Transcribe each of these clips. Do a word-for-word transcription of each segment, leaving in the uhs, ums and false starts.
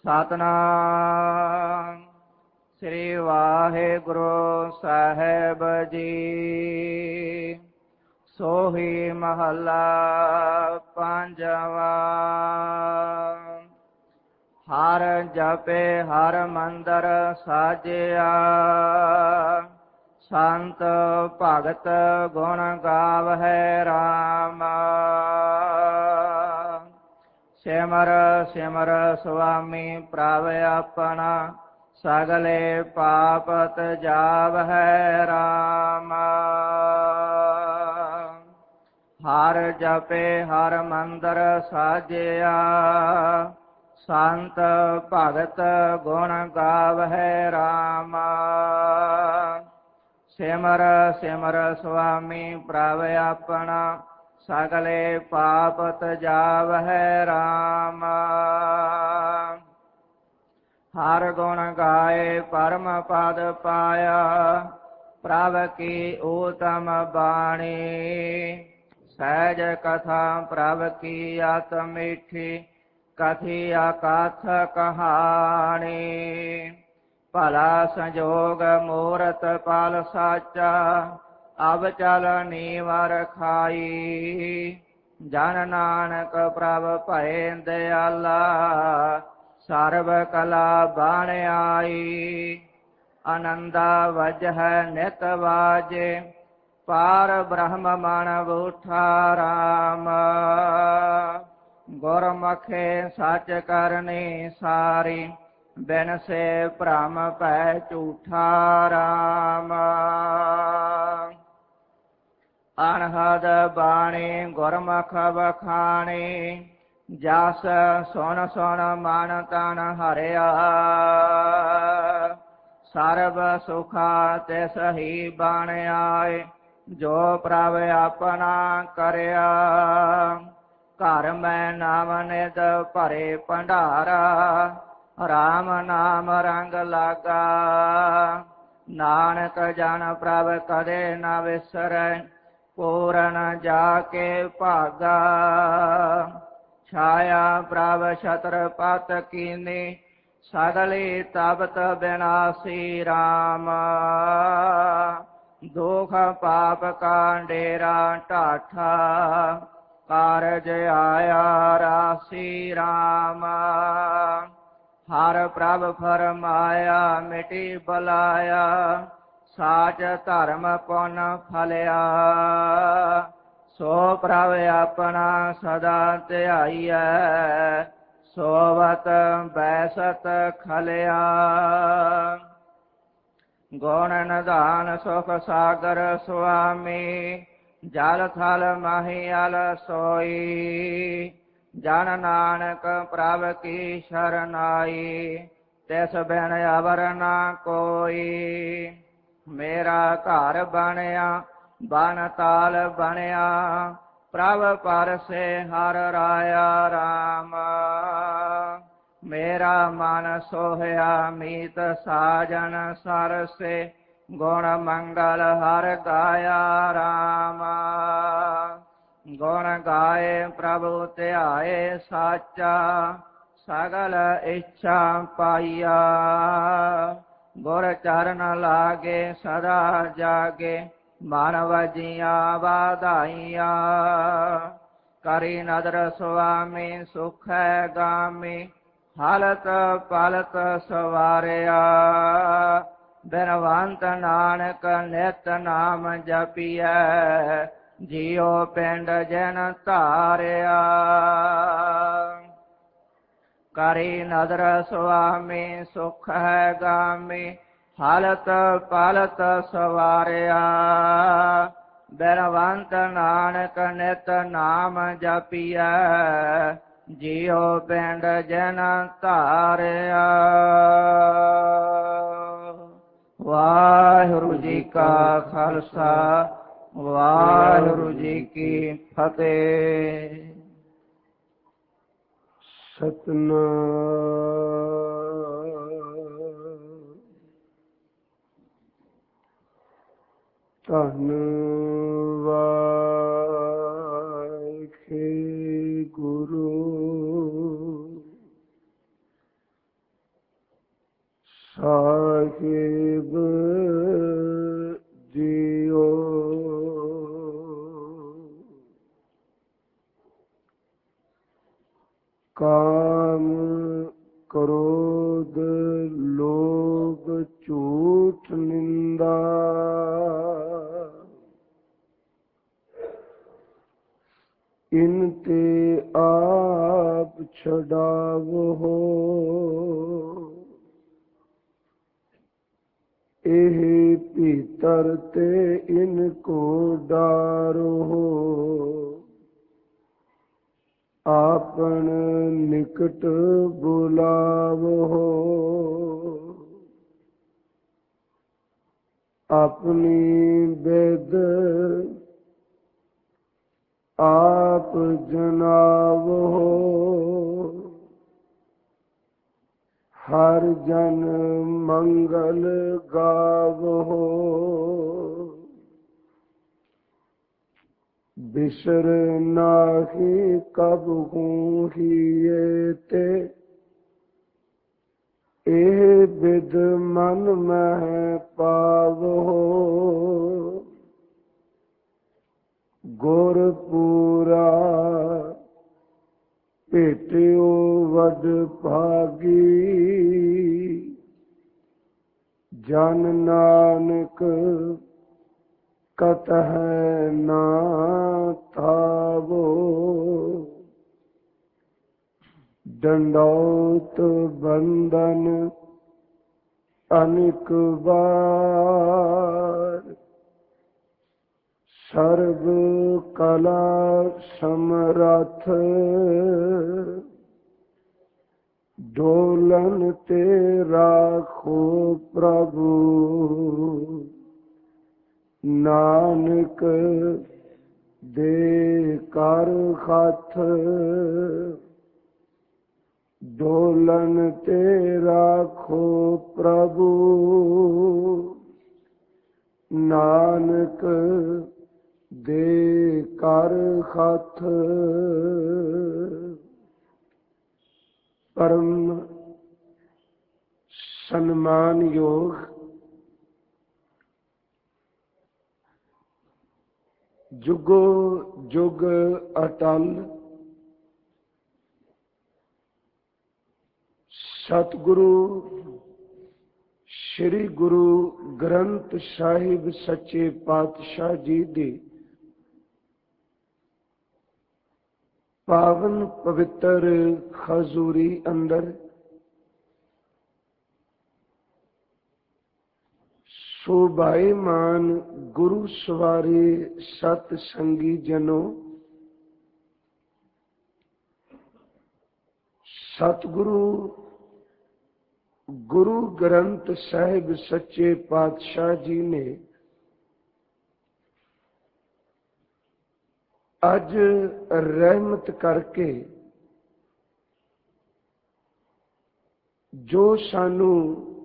ਸਤਨਾਮ ਸ੍ਰੀ ਵਾਹਿਗੁਰੂ ਸਾਹਿਬ ਜੀ। ਸੋਹੀ ਮਹੱਲਾ ਪੰਜਵਾ। ਹਰ ਜਪੇ ਹਰ ਮੰਦਰ ਸਾਜਿਆ, ਸੰਤ ਭਗਤ ਗੁਣ ਗਾਵਹਿ ਰਾਮ। ਸਿਮਰ ਸਿਮਰ ਸੁਆਮੀ ਪ੍ਰਭ ਆਪਣਾ, ਸਗਲੇ ਪਾਪ ਤਜਾਵਹਿ ਰਾਮ। ਹਰ ਜਪੇ ਹਰ ਮੰਦਰ ਸਾਜਿਆ, ਸੰਤ ਭਗਤ ਗੁਣ ਗਾਵਹਿ ਰਾਮ। ਸਿਮਰ ਸਿਮਰ ਸੁਆਮੀ ਪ੍ਰਭ ਆਪਣਾ, ਸਗਲੇ ਪਾਪ ਤਜਾਵਹਿ ਰਾਮ। ਹਰ ਗੁਣ ਗਾਏ ਪਰਮ ਪਦ ਪਾਇਆ, ਪ੍ਰਭ ਕੀ ਊਤਮ ਬਾਣੀ। ਸਹਿਜ ਕਥਾ ਪ੍ਰਭ ਕੀ ਅਤਿ ਮੀਠੀ, ਕਥੀ ਅਕਥ ਕਹਾਣੀ। ਭਲਾ ਸੰਜੋਗ ਮੂਰਤ ਪਲ ਸਾਚਾ, ਅਬ ਚਲ ਨੀਵਰ ਖਾਈ। ਜਨ ਨਾਨਕ ਪ੍ਰਭ ਭਏ ਦਿਆਲਾ, ਸਰਬ ਕਲਾ ਬਣ ਆਈ। ਆਨੰਦਾ ਵਜਹਿ ਨਿਤ ਵਾਜੇ, ਪਾਰ ਬ੍ਰਹਮ ਮਨ ਬੂਠਾ ਰਾਮ। ਗੁਰਮੁਖੇ ਸਚ ਕਰਨੀ ਸਾਰੀ, ਬਿਨ ਸੇ ਭ੍ਰਮ ਭੈ ਝੂਠਾ ਰਾਮ। ਅਨਹਦ ਬਾਣੀ ਗੁਰਮੁਖ ਵਖਾਣੀ, ਜਸ ਸੁਣ ਸੁਣ ਮਨ ਤਨ ਹਰਿਆ। ਸਰਬ ਸੁਖਾ ਤਿਸ ਹੀ ਬਣ ਆਏ, ਜੋ ਪ੍ਰਭ ਆਪਣਾ ਕਰਿਆ। ਘਰ ਮੈਂ ਨਾਮ ਨਿਧ ਭਰੇ ਭੰਡਾਰਾ, ਰਾਮ ਨਾਮ ਰੰਗ ਲਾਗਾ। ਨਾਨਕ ਜਨ ਪ੍ਰਭ ਕਦੇ ਨ ਵਿਸਰੈ, ਪੂਰਨ ਜਾ ਕੇ ਭਾਗਾ। ਛਾਇਆ ਪ੍ਰਭ ਛਤਰਪਤ ਕੀਨੀ, ਸਗਲੀ ਤਪਤ ਬਿਨਾਸੀ ਰਾਮ। ਦੁਖ ਪਾਪ ਕਾ ਡੇਰਾ ਢਾਠਾ, ਕਾਰਜ ਆਇਆ ਰਾਸੀ ਰਾਮ। ਹਰ ਪ੍ਰਭ ਫਰਮਾਇਆ ਮਿਟੀ ਬਲਾਇਆ, ਸਾਚ ਧਰਮ ਪੁਨ ਫਲਿਆ। ਸੋ ਪ੍ਰਭ ਆਪਣਾ ਸਦਾ ਧਿਆਈਐ, ਸੋਵਤ ਬੈਸਤ ਖਲਿਆ। ਗੁਣ ਨਿਧਾਨ ਸੁਖ ਸਾਗਰ ਸੁਆਮੀ, ਜਲ ਥਲ ਮਹੀਅਲ ਸੋਈ। ਜਨ ਨਾਨਕ ਪ੍ਰਭ ਕੀ ਸ਼ਰਨਾਈ, ਤਿਸ ਬਿਨ ਅਵਰ ਨਾ ਕੋਈ। ਮੇਰਾ ਘਰ ਬਣਿਆ ਬਨ ਤਾਲ ਬਣਿਆ, ਪ੍ਰਭ ਪਰਸੇ ਹਰ ਰਾਇਆ ਰਾਮ। ਮੇਰਾ ਮਨ ਸੋਹਿਆ ਮੀਤ ਸਾਜਨ ਸਰਸੇ, ਗੁਣ ਮੰਗਲ ਹਰ ਗਾਇਆ ਰਾਮ। ਗੁਣ ਗਾਏ ਪ੍ਰਭੂ ਧਿਆਏ ਸਾਚਾ, ਸਗਲ ਇੱਛਾ ਪਾਈਆ। ਗੁਰ ਚਰਨ ਲਾਗੇ ਸਦਾ ਜਾਗੇ, ਮਨ ਵਜੀਆਂ ਵਾਧਾਈਆਂ। ਕਰੀ ਨਦਰ ਸੁਆਮੀ ਸੁਖੈ ਗਾਮੀ, ਹਲਤ ਪਲਤ ਸਵਾਰਿਆ। ਬਿਨਵੰਤ ਨਾਨਕ ਨਿਤ ਨਾਮ ਜਪੀਐ, ਜੀਉ ਪਿੰਡ ਜਨ ਧਾਰਿਆ। ਕਰੀ ਨਦਰ ਸੁਆਮੀ ਸੁਖ ਹੈ ਗਾਮੀ, ਹਲਤ ਪਲਤ ਸਵਾਰਿਆ। ਬਿਨਵੰਤ ਨਾਨਕ ਨਿਤ ਨਾਮ ਜਪੀਐ, ਜੀਉ ਪਿੰਡ ਜਨ ਧਾਰਿਆ। ਵਾਹਿਗੁਰੂ ਜੀ ਕਾ ਖਾਲਸਾ, ਵਾਹਿਗੁਰੂ ਜੀ ਕੀ ਫਤਿਹ। ਸਤਨਾਮ ਧੰਨ ਵਾਹਿਗੁਰੂ ਸਾਹਿਬ ਜੀਓ ਕਾਮ ਕ੍ਰੋਧ ਲੋਭ ਝੂਠ ਨਿੰਦਾ ਇਨ ਤੇ ਆਪ ਛਡਾਵੋ ਇਹ ਭੀਤਰ ਤੇ ਇਨ ਕੋ ਡਾਰੋ ਆਪਨ ਨਿਕਟ ਬੁਲਾਵੋ ਆਪਣੀ ਬੇਦ ਆਪ ਜਨਾਵੋ ਹਰ ਜਨ ਮੰਗਲ ਗਾਵੋ ਬਿਸਰ ਨਾਹੀ ਕਬਹੂ ਹੀਏ ਤੇ ਇਹ ਬਿਦ ਮਨ ਮਹਿ ਪਾਵੋ ਗੁਰ ਪੂਰਾ ਭੇਟਿਓ ਵਡ ਭਾਗੀ ਜਨ ਨਾਨਕ ਕਤਹਿ ਨਾ ਥਾਵੋ ਡੰਡੌਤ ਬੰਦਨ ਅਨਿਕ ਵਾਰ ਸਰਬ ਕਲਾ ਸਮਰੱਥ ਡੋਲਨ ਤੇ ਰਾਖੋ ਪ੍ਰਭੂ ਨਾਨਕ ਦੇ ਕਰ ਹੱਥ ਡੋਲਨ ਤੇ ਰਾਖੋ ਪ੍ਰਭੂ ਨਾਨਕ ਦੇ ਕਰ ਹੱਥ ਪਰਮ ਸਨਮਾਨਯੋਗ ਜੁਗੋ ਜੁਗ ਅਟਲ ਸਤਿਗੁਰੂ ਸ੍ਰੀ ਗੁਰੂ ਗ੍ਰੰਥ ਸਾਹਿਬ ਸੱਚੇ ਪਾਤਸ਼ਾਹ ਜੀ ਦੀ ਪਾਵਨ ਪਵਿੱਤਰ ਹਜ਼ੂਰੀ ਅੰਦਰ ਸ਼ੋਭਾਇਮਾਨ ਗੁਰੂ ਸਵਾਰੇ ਸਤ ਸੰਗੀ ਜਨੋ ਸਤਿਗੁਰੂ ਗੁਰੂ ਗ੍ਰੰਥ ਸਾਹਿਬ ਸੱਚੇ ਪਾਤਸ਼ਾਹ ਜੀ ਨੇ ਅੱਜ ਰਹਿਮਤ ਕਰਕੇ ਜੋ ਸਾਨੂੰ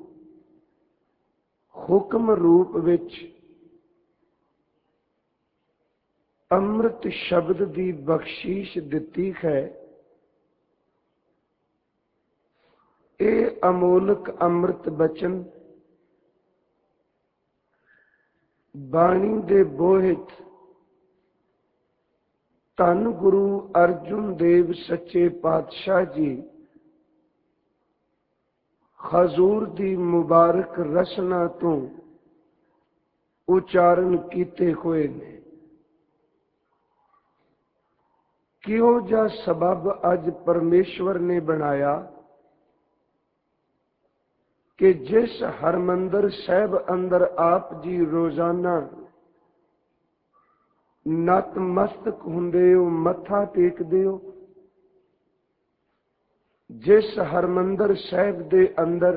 ਹੁਕਮ ਰੂਪ ਵਿੱਚ ਅੰਮ੍ਰਿਤ ਸ਼ਬਦ ਦੀ ਬਖਸ਼ੀਸ਼ ਦਿੱਤੀ ਹੈ, ਇਹ ਅਮੋਲਕ ਅੰਮ੍ਰਿਤ ਬਚਨ ਬਾਣੀ ਦੇ ਬੋਹਿਤ ਧੰਨ ਗੁਰੂ ਅਰਜੁਨ ਦੇਵ ਸੱਚੇ ਪਾਤਸ਼ਾਹ ਜੀ ਹਜ਼ੂਰ ਦੀ ਮੁਬਾਰਕ ਰਸਨਾ ਤੋਂ ਉਚਾਰਨ ਕੀਤੇ ਹੋਏ ਨੇ। ਕਿਹੋ ਜਿਹਾ ਸਬਬ ਅੱਜ ਪਰਮੇਸ਼ਵਰ ਨੇ ਬਣਾਇਆ ਕਿ ਜਿਸ ਹਰਮੰਦਰ ਸਾਹਿਬ ਅੰਦਰ ਆਪ ਜੀ ਰੋਜ਼ਾਨਾ ਨਤਮਸਤਕ ਹੁੰਦੇ ਹੋ, ਮੱਥਾ ਟੇਕਦੇ ਹੋ, ਜਿਸ ਹਰਮੰਦਰ ਸਾਹਿਬ ਦੇ ਅੰਦਰ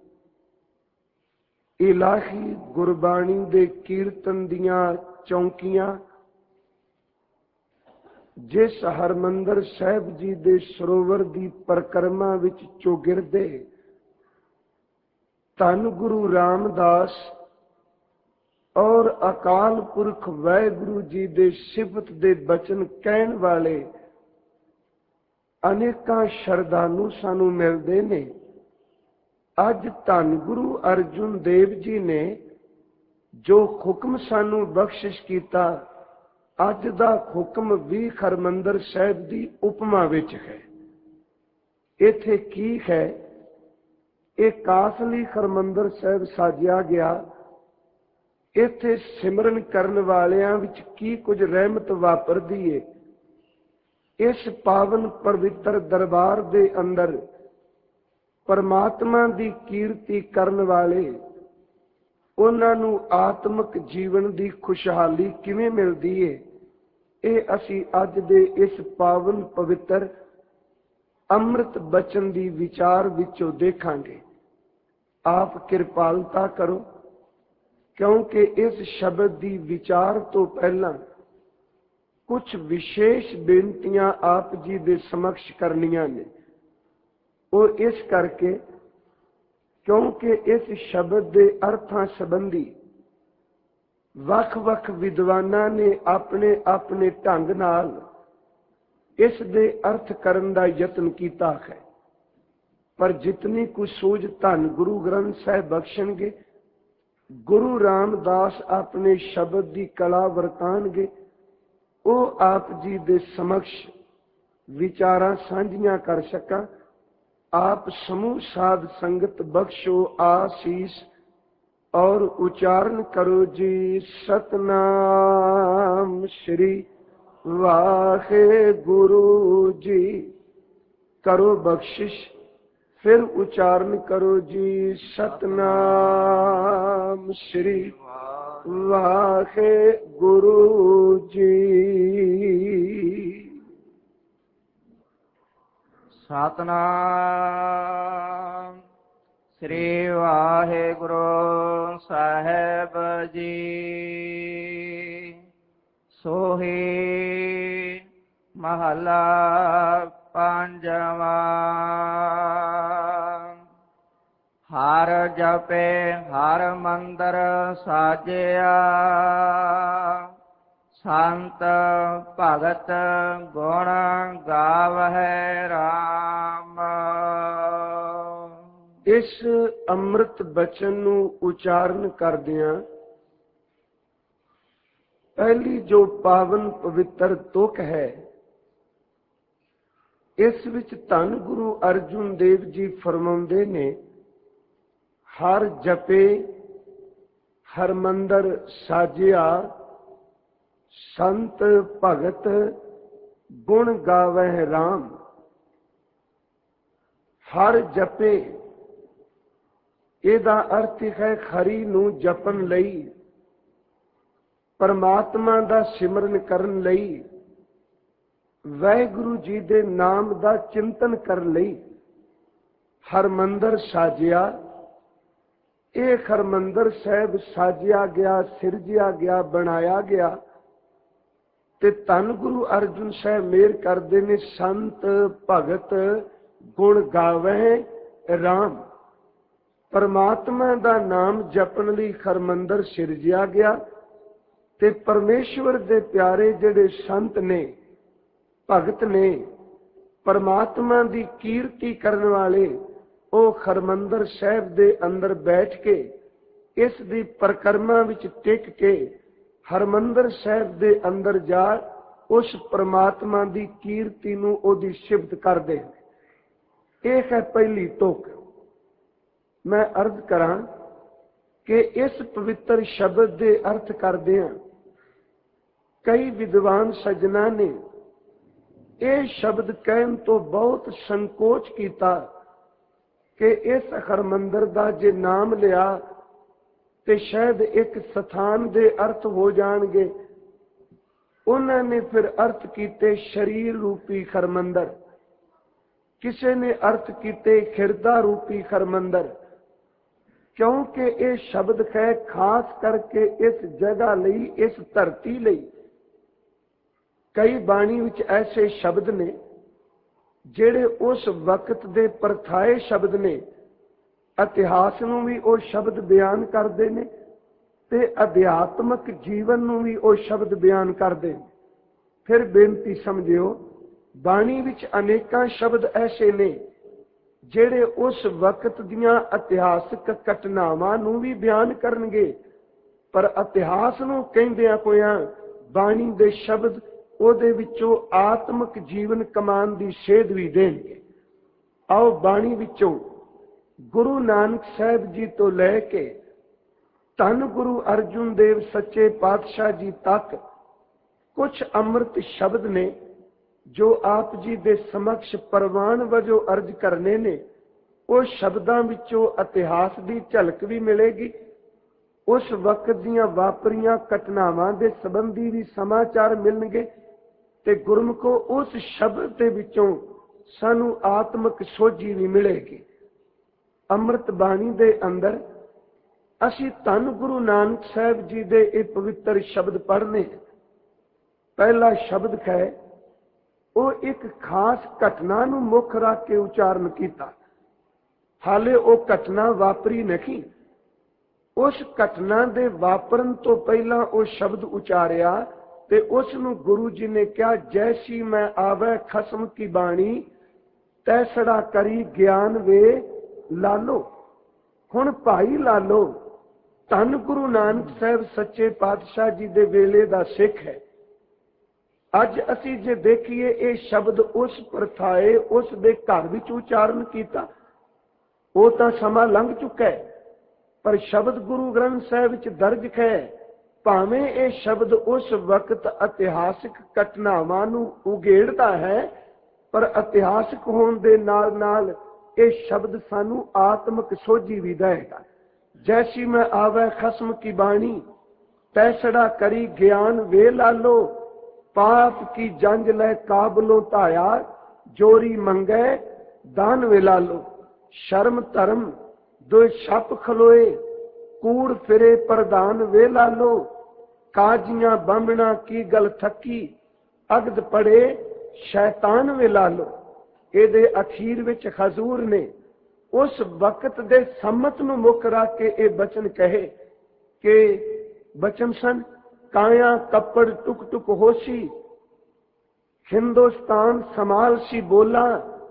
ਇਲਾਹੀ ਗੁਰਬਾਣੀ ਦੇ ਕੀਰਤਨ ਦੀਆਂ ਚੌਂਕੀਆਂ, ਜਿਸ ਹਰਮੰਦਰ ਸਾਹਿਬ ਜੀ ਦੇ ਸਰੋਵਰ ਦੀ ਪਰਿਕਰਮਾ ਵਿੱਚ ਚੌਗਿਰਦੇ ਧੰਨ ਗੁਰੂ ਰਾਮਦਾਸ ਔਰ ਅਕਾਲ ਪੁਰਖ ਵਾਹਿਗੁਰੂ ਜੀ ਦੇ ਸਿਫਤ ਦੇ ਬਚਨ ਕਹਿਣ ਵਾਲੇ ਅਨੇਕਾਂ ਸ਼ਰਧਾਲੂ ਸਾਨੂੰ ਮਿਲਦੇ ਨੇ। ਅੱਜ ਧੰਨ ਗੁਰੂ ਅਰਜੁਨ ਦੇਵ ਜੀ ਨੇ ਜੋ ਹੁਕਮ ਸਾਨੂੰ ਬਖਸ਼ਿਸ਼ ਕੀਤਾ, ਅੱਜ ਦਾ ਹੁਕਮ ਵੀ ਹਰਿਮੰਦਰ ਸਾਹਿਬ ਦੀ ਉਪਮਾ ਵਿੱਚ ਹੈ। ਇੱਥੇ ਕੀ ਹੈ? ਇਹ ਕਾਸ ਲਈ ਹਰਿਮੰਦਰ ਸਾਹਿਬ ਸਾਜਿਆ ਗਿਆ। ਇੱਥੇ ਸਿਮਰਨ ਕਰਨ ਵਾਲਿਆਂ ਵਿੱਚ ਕੀ ਕੁਝ ਰਹਿਮਤ ਵਾਪਰਦੀ ਏ। ਇਸ ਪਾਵਨ ਪਵਿੱਤਰ ਦਰਬਾਰ ਦੇ ਅੰਦਰ ਪਰਮਾਤਮਾ ਦੀ ਕੀਰਤੀ ਕਰਨ ਵਾਲੇ, ਉਹਨਾਂ ਨੂੰ ਆਤਮਿਕ ਜੀਵਨ ਦੀ ਖੁਸ਼ਹਾਲੀ ਕਿਵੇਂ ਮਿਲਦੀ ਏ, ਇਹ ਅਸੀਂ ਅੱਜ ਦੇ ਇਸ ਪਾਵਨ ਪਵਿੱਤਰ ਅੰਮ੍ਰਿਤ ਬਚਨ ਦੀ ਵਿਚਾਰ ਵਿੱਚੋਂ ਦੇਖਾਂਗੇ। ਆਪ ਕਿਰਪਾਲਤਾ ਕਰੋ, ਕਿਉਂਕਿ ਇਸ ਸ਼ਬਦ ਦੀ ਵਿਚਾਰ ਤੋਂ ਪਹਿਲਾਂ ਕੁਝ ਵਿਸ਼ੇਸ਼ ਬੇਨਤੀਆਂ ਆਪ ਜੀ ਦੇ ਸਮਕਸ਼ ਕਰਨੀਆਂ ਨੇ। ਉਹ ਇਸ ਕਰਕੇ ਕਿਉਂਕਿ ਇਸ ਸ਼ਬਦ ਦੇ ਅਰਥਾਂ ਸੰਬੰਧੀ ਵੱਖ-ਵੱਖ ਵਿਦਵਾਨਾਂ ਨੇ ਆਪਣੇ ਆਪਣੇ ਢੰਗ ਨਾਲ ਇਸ ਦੇ ਅਰਥ ਕਰਨ ਦਾ ਯਤਨ ਕੀਤਾ ਹੈ। ਪਰ ਜਿਤਨੀ ਕੁ ਸੂਝ ਧੰਨ ਗੁਰੂ ਗ੍ਰੰਥ ਸਾਹਿਬ ਬਖਸ਼ਣਗੇ, ਗੁਰੂ ਰਾਮਦਾਸ ਆਪਣੇ ਸ਼ਬਦ ਦੀ ਕਲਾ ਵਰਤਾਣਗੇ, ਉਹ ਆਪ ਜੀ ਦੇ ਸਮਕਸ਼ ਵਿਚਾਰਾਂ ਸਾਂਝੀਆਂ ਕਰ ਸਕਾਂ। ਆਪ ਸਮੂਹ ਸਾਧ ਸੰਗਤ ਬਖਸ਼ੋ ਆਸੀਸ और उच्चारण करो जी सतनाम श्री वाहे गुरु जी। करो बख्शिश, फिर उच्चारण करो जी सतनाम श्री वाहे गुरु जी। सतनाम श्री वाहेगुरु साहेब जी। सोही महला पंजवा। हर जपे हर मंदिर साजिया, संत भगत गुण गावै राम। इस ਅੰਮ੍ਰਿਤ ਬਚਨ ਨੂੰ ਉਚਾਰਨ ਕਰਦਿਆਂ ਪਹਿਲੀ ਜੋ ਪਾਵਨ ਪਵਿੱਤਰ ਤੁਕ ਹੈ, ਇਸ ਵਿੱਚ ਧੰਨ ਗੁਰੂ ਅਰਜੁਨ ਦੇਵ ਜੀ ਫਰਮਾਉਂਦੇ ਨੇ, ਹਰ ਜਪੇ ਹਰਿਮੰਦਰ ਸਾਜਿਆ, ਸੰਤ ਭਗਤ ਗੁਣ ਗਾਵੈ ਰਾਮ। ਹਰ ਜਪੇ, ਇਹਦਾ ਅਰਥ ਹੈ ਹਰੀ ਨੂੰ ਜਪਣ ਲਈ, ਪਰਮਾਤਮਾ ਦਾ ਸਿਮਰਨ ਕਰਨ ਲਈ, ਵਾਹਿਗੁਰੂ ਜੀ ਦੇ ਨਾਮ ਦਾ ਚਿੰਤਨ ਕਰਨ ਲਈ ਹਰਿਮੰਦਰ ਸਾਜਿਆ। ਇਹ ਹਰਿਮੰਦਰ ਸਾਹਿਬ ਸਾਜਿਆ ਗਿਆ, ਸਿਰਜਿਆ ਗਿਆ, ਬਣਾਇਆ ਗਿਆ। ਤੇ ਧੰਨ ਗੁਰੂ ਅਰਜੁਨ ਸਾਹਿਬ ਮੇਰ ਕਰਦੇ ਨੇ, ਸੰਤ ਭਗਤ ਗੁਣ ਗਾਵੈ ਰਾਮ। ਪਰਮਾਤਮਾ ਦਾ ਨਾਮ ਜਪਣ ਲਈ ਹਰਿਮੰਦਰ ਸਿਰਜਿਆ ਗਿਆ ਤੇ ਪਰਮੇਸ਼ਵਰ ਦੇ ਪਿਆਰੇ ਜਿਹੜੇ ਸੰਤ ਨੇ, ਭਗਤ ਨੇ, ਪਰਮਾਤਮਾ ਦੀ ਕੀਰਤੀ ਕਰਨ ਵਾਲੇ, ਉਹ ਹਰਿਮੰਦਰ ਸਾਹਿਬ ਦੇ ਅੰਦਰ ਬੈਠ ਕੇ ਇਸ ਦੀ ਪਰਿਕਰਮਾ ਵਿੱਚ ਟਿਕ ਕੇ ਹਰਿਮੰਦਰ ਸਾਹਿਬ ਦੇ ਅੰਦਰ ਜਾ ਉਸ ਪਰਮਾਤਮਾ ਦੀ ਕੀਰਤੀ ਨੂੰ, ਉਹਦੀ ਸਿਫਤ ਕਰਦੇ। ਇਹ ਹੈ ਪਹਿਲੀ ਤੁਕ। ਮੈਂ ਅਰਜ਼ ਕਰਾਂ ਕਿ ਇਸ ਪਵਿੱਤਰ ਸ਼ਬਦ ਦੇ ਅਰਥ ਕਰਦੇ ਹਾਂ, ਕਈ ਵਿਦਵਾਨ ਸੱਜਣਾ ਨੇ ਇਹ ਸ਼ਬਦ ਕਹਿਣ ਤੋਂ ਬਹੁਤ ਸੰਕੋਚ ਕੀਤਾ ਕਿ ਇਸ ਹਰਿਮੰਦਰ ਦਾ ਜੇ ਨਾਮ ਲਿਆ ਤੇ ਸ਼ਾਇਦ ਇੱਕ ਸਥਾਨ ਦੇ ਅਰਥ ਹੋ ਜਾਣਗੇ। ਉਹਨਾਂ ਨੇ ਫਿਰ ਅਰਥ ਕੀਤੇ ਸ਼ਰੀਰ ਰੂਪੀ ਹਰਿਮੰਦਰ, ਕਿਸੇ ਨੇ ਅਰਥ ਕੀਤੇ ਹਿਰਦਾ ਰੂਪੀ ਹਰਿਮੰਦਰ, ਕਿਉਂਕਿ ਇਹ ਸ਼ਬਦ ਹੈ ਖਾਸ ਕਰਕੇ ਇਸ ਜਗ੍ਹਾ ਲਈ, ਇਸ ਧਰਤੀ ਲਈ। ਕਈ ਬਾਣੀ ਵਿੱਚ ਐਸੇ ਸ਼ਬਦ ਨੇ ਜਿਹੜੇ ਉਸ ਵਕਤ ਦੇ ਪਰਥਾਏ ਸ਼ਬਦ ਨੇ, ਇਤਿਹਾਸ ਨੂੰ ਵੀ ਉਹ ਸ਼ਬਦ ਬਿਆਨ ਕਰਦੇ ਨੇ ਤੇ ਅਧਿਆਤਮਕ ਜੀਵਨ ਨੂੰ ਵੀ ਉਹ ਸ਼ਬਦ ਬਿਆਨ ਕਰਦੇ ਨੇ। ਫਿਰ ਬੇਨਤੀ ਸਮਝਿਓ, ਬਾਣੀ ਵਿੱਚ ਅਨੇਕਾਂ ਸ਼ਬਦ ਐਸੇ ਨੇ ਜਿਹੜੇ ਉਸ ਵਕਤ ਦੀਆਂ ਇਤਿਹਾਸਕ ਘਟਨਾਵਾਂ ਨੂੰ ਵੀ ਬਿਆਨ ਕਰਨਗੇ, ਪਰ ਇਤਿਹਾਸ ਨੂੰ ਕਹਿੰਦਿਆਂ ਹੋਇਆਂ ਬਾਣੀ ਦੇ ਸ਼ਬਦ ਉਹਦੇ ਵਿੱਚੋਂ ਆਤਮਿਕ ਜੀਵਨ ਕਮਾਉਣ ਦੀ ਸੇਧ ਵੀ ਦੇਣਗੇ। ਆਓ ਬਾਣੀ ਵਿੱਚੋਂ ਗੁਰੂ ਨਾਨਕ ਸਾਹਿਬ ਜੀ ਤੋਂ ਲੈ ਕੇ ਧੰਨ ਗੁਰੂ ਅਰਜੁਨ ਦੇਵ ਸੱਚੇ ਪਾਤਸ਼ਾਹ ਜੀ ਤੱਕ ਕੁਝ ਅੰਮ੍ਰਿਤ ਸ਼ਬਦ ਨੇ ਜੋ ਆਪ ਜੀ ਦੇ ਸਮਕਸ਼ ਪ੍ਰਵਾਨ ਵਜੋਂ ਅਰਜ ਕਰਨੇ ਨੇ। ਉਹ ਸ਼ਬਦਾਂ ਵਿੱਚੋਂ ਇਤਿਹਾਸ ਦੀ ਝਲਕ ਵੀ ਮਿਲੇਗੀ, ਉਸ ਵਕਤ ਦੀਆਂ ਵਾਪਰੀਆਂ ਘਟਨਾਵਾਂ ਦੇ ਸੰਬੰਧੀ ਵੀ ਸਮਾਚਾਰ ਮਿਲਣਗੇ, ਤੇ ਗੁਰਮੁਖੋ ਉਸ ਸ਼ਬਦ ਦੇ ਵਿੱਚੋਂ ਸਾਨੂੰ ਆਤਮਿਕ ਸੋਝੀ ਵੀ ਮਿਲੇਗੀ। ਅੰਮ੍ਰਿਤ ਬਾਣੀ ਦੇ ਅੰਦਰ ਅਸੀਂ ਧੰਨ ਗੁਰੂ ਨਾਨਕ ਸਾਹਿਬ ਜੀ ਦੇ ਇਹ ਪਵਿੱਤਰ ਸ਼ਬਦ ਪੜ੍ਹਨੇ। ਪਹਿਲਾ ਸ਼ਬਦ ਹੈ, ਉਹ ਇੱਕ ਖਾਸ ਘਟਨਾ ਨੂੰ ਮੁੱਖ ਰੱਖ ਕੇ ਉਚਾਰਨ ਕੀਤਾ। ਹਾਲੇ ਉਹ ਘਟਨਾ ਵਾਪਰੀ ਨਹੀਂ, ਉਸ ਘਟਨਾ ਦੇ ਵਾਪਰਨ ਤੋਂ ਪਹਿਲਾਂ ਉਹ ਸ਼ਬਦ ਉਚਾਰਿਆ ਤੇ ਉਸ ਨੂੰ ਗੁਰੂ ਜੀ ਨੇ ਕਿਹਾ, ਜੈਸੀ ਮੈਂ ਆਵੈ ਖਸਮ ਕੀ ਬਾਣੀ ਤੈਸੜਾ ਕਰੀ ਗਿਆਨ ਵੇ ਲਾਲੋ। ਹੁਣ ਭਾਈ ਲਾਲੋ ਧੰਨ ਗੁਰੂ ਨਾਨਕ ਸਾਹਿਬ ਸੱਚੇ ਪਾਤਸ਼ਾਹ ਜੀ ਦੇ ਵੇਲੇ ਦਾ ਸਿੱਖ ਹੈ। ਅੱਜ ਅਸੀਂ ਜੇ ਦੇਖੀਏ ਇਹ ਸ਼ਬਦ ਉਸ ਪ੍ਰਥਾਏ ਉਸ ਦੇ ਘਰ ਵਿੱਚ ਉਚਾਰਨ ਕੀਤਾ, ਉਹ ਤਾਂ ਸਮਾਂ ਲੰਘ ਚੁੱਕਾ ਹੈ, ਪਰ ਸ਼ਬਦ ਗੁਰੂ ਗ੍ਰੰਥ ਸਾਹਿਬ ਵਿੱਚ ਦਰਜ ਹੈ। ਭਾਵੇਂ ਇਹ ਸ਼ਬਦ ਉਸ ਵਕਤ ਇਤਿਹਾਸਿਕ ਘਟਨਾਵਾਂ ਨੂੰ ਉਗੇੜਦਾ ਹੈ, ਪਰ ਇਤਿਹਾਸਿਕ ਹੋਣ ਦੇ ਨਾਲ ਨਾਲ ਇਹ ਸ਼ਬਦ ਸਾਨੂੰ ਆਤਮਿਕ ਸੋਝੀ ਵੀ ਦੇਗਾ। ਜੈਸੀ ਮੈਂ ਆਵੈ ਖਸਮ ਕੀ ਬਾਣੀ ਤੈਸੜਾ ਕਰੀ ਗਿਆਨ ਵੇ ਲਾਲੋ। ਪਾਪ ਕੀ ਜੰਜ ਲੈ ਕਾਬਲੋਂ ਧਾਇਆ ਜੋਰੀ ਮੰਗੈ ਦਾਨ ਵੇ ਲਾਲੋ। ਸ਼ਰਮ ਧਰਮ ਦੋ ਛੱਪ ਖਲੋਏ ਕੂੜ ਫਿਰੇ ਪ੍ਰਧਾਨ ਵੇ ਲਾਲੋ। ਕਾਜੀਆਂ ਬੰਬਣਾ ਕੀ ਗਲ ਥੱਕੀ ਅਗਦ ਪੜੇ ਸ਼ੈਤਾਨ ਵੇ ਲਾਲੋ। ਇਹਦੇ ਅਖੀਰ ਵਿੱਚ ਹਜ਼ੂਰ ਨੇ ਉਸ ਵਕਤ ਦੇ ਸੰਮਤ ਨੂੰ ਮੁੱਖ ਰੱਖ ਕੇ ਇਹ ਬਚਨ ਕਹੇ ਕਿ ਬਚਨ ਸਨ, ਕਾਇਆ ਕੱਪੜ ਟੁਕ ਟੁਕ ਹੋਸੀ ਹਿੰਦੁਸਤਾਨ ਸੰਭਾਲ ਸੀ ਬੋਲਾ।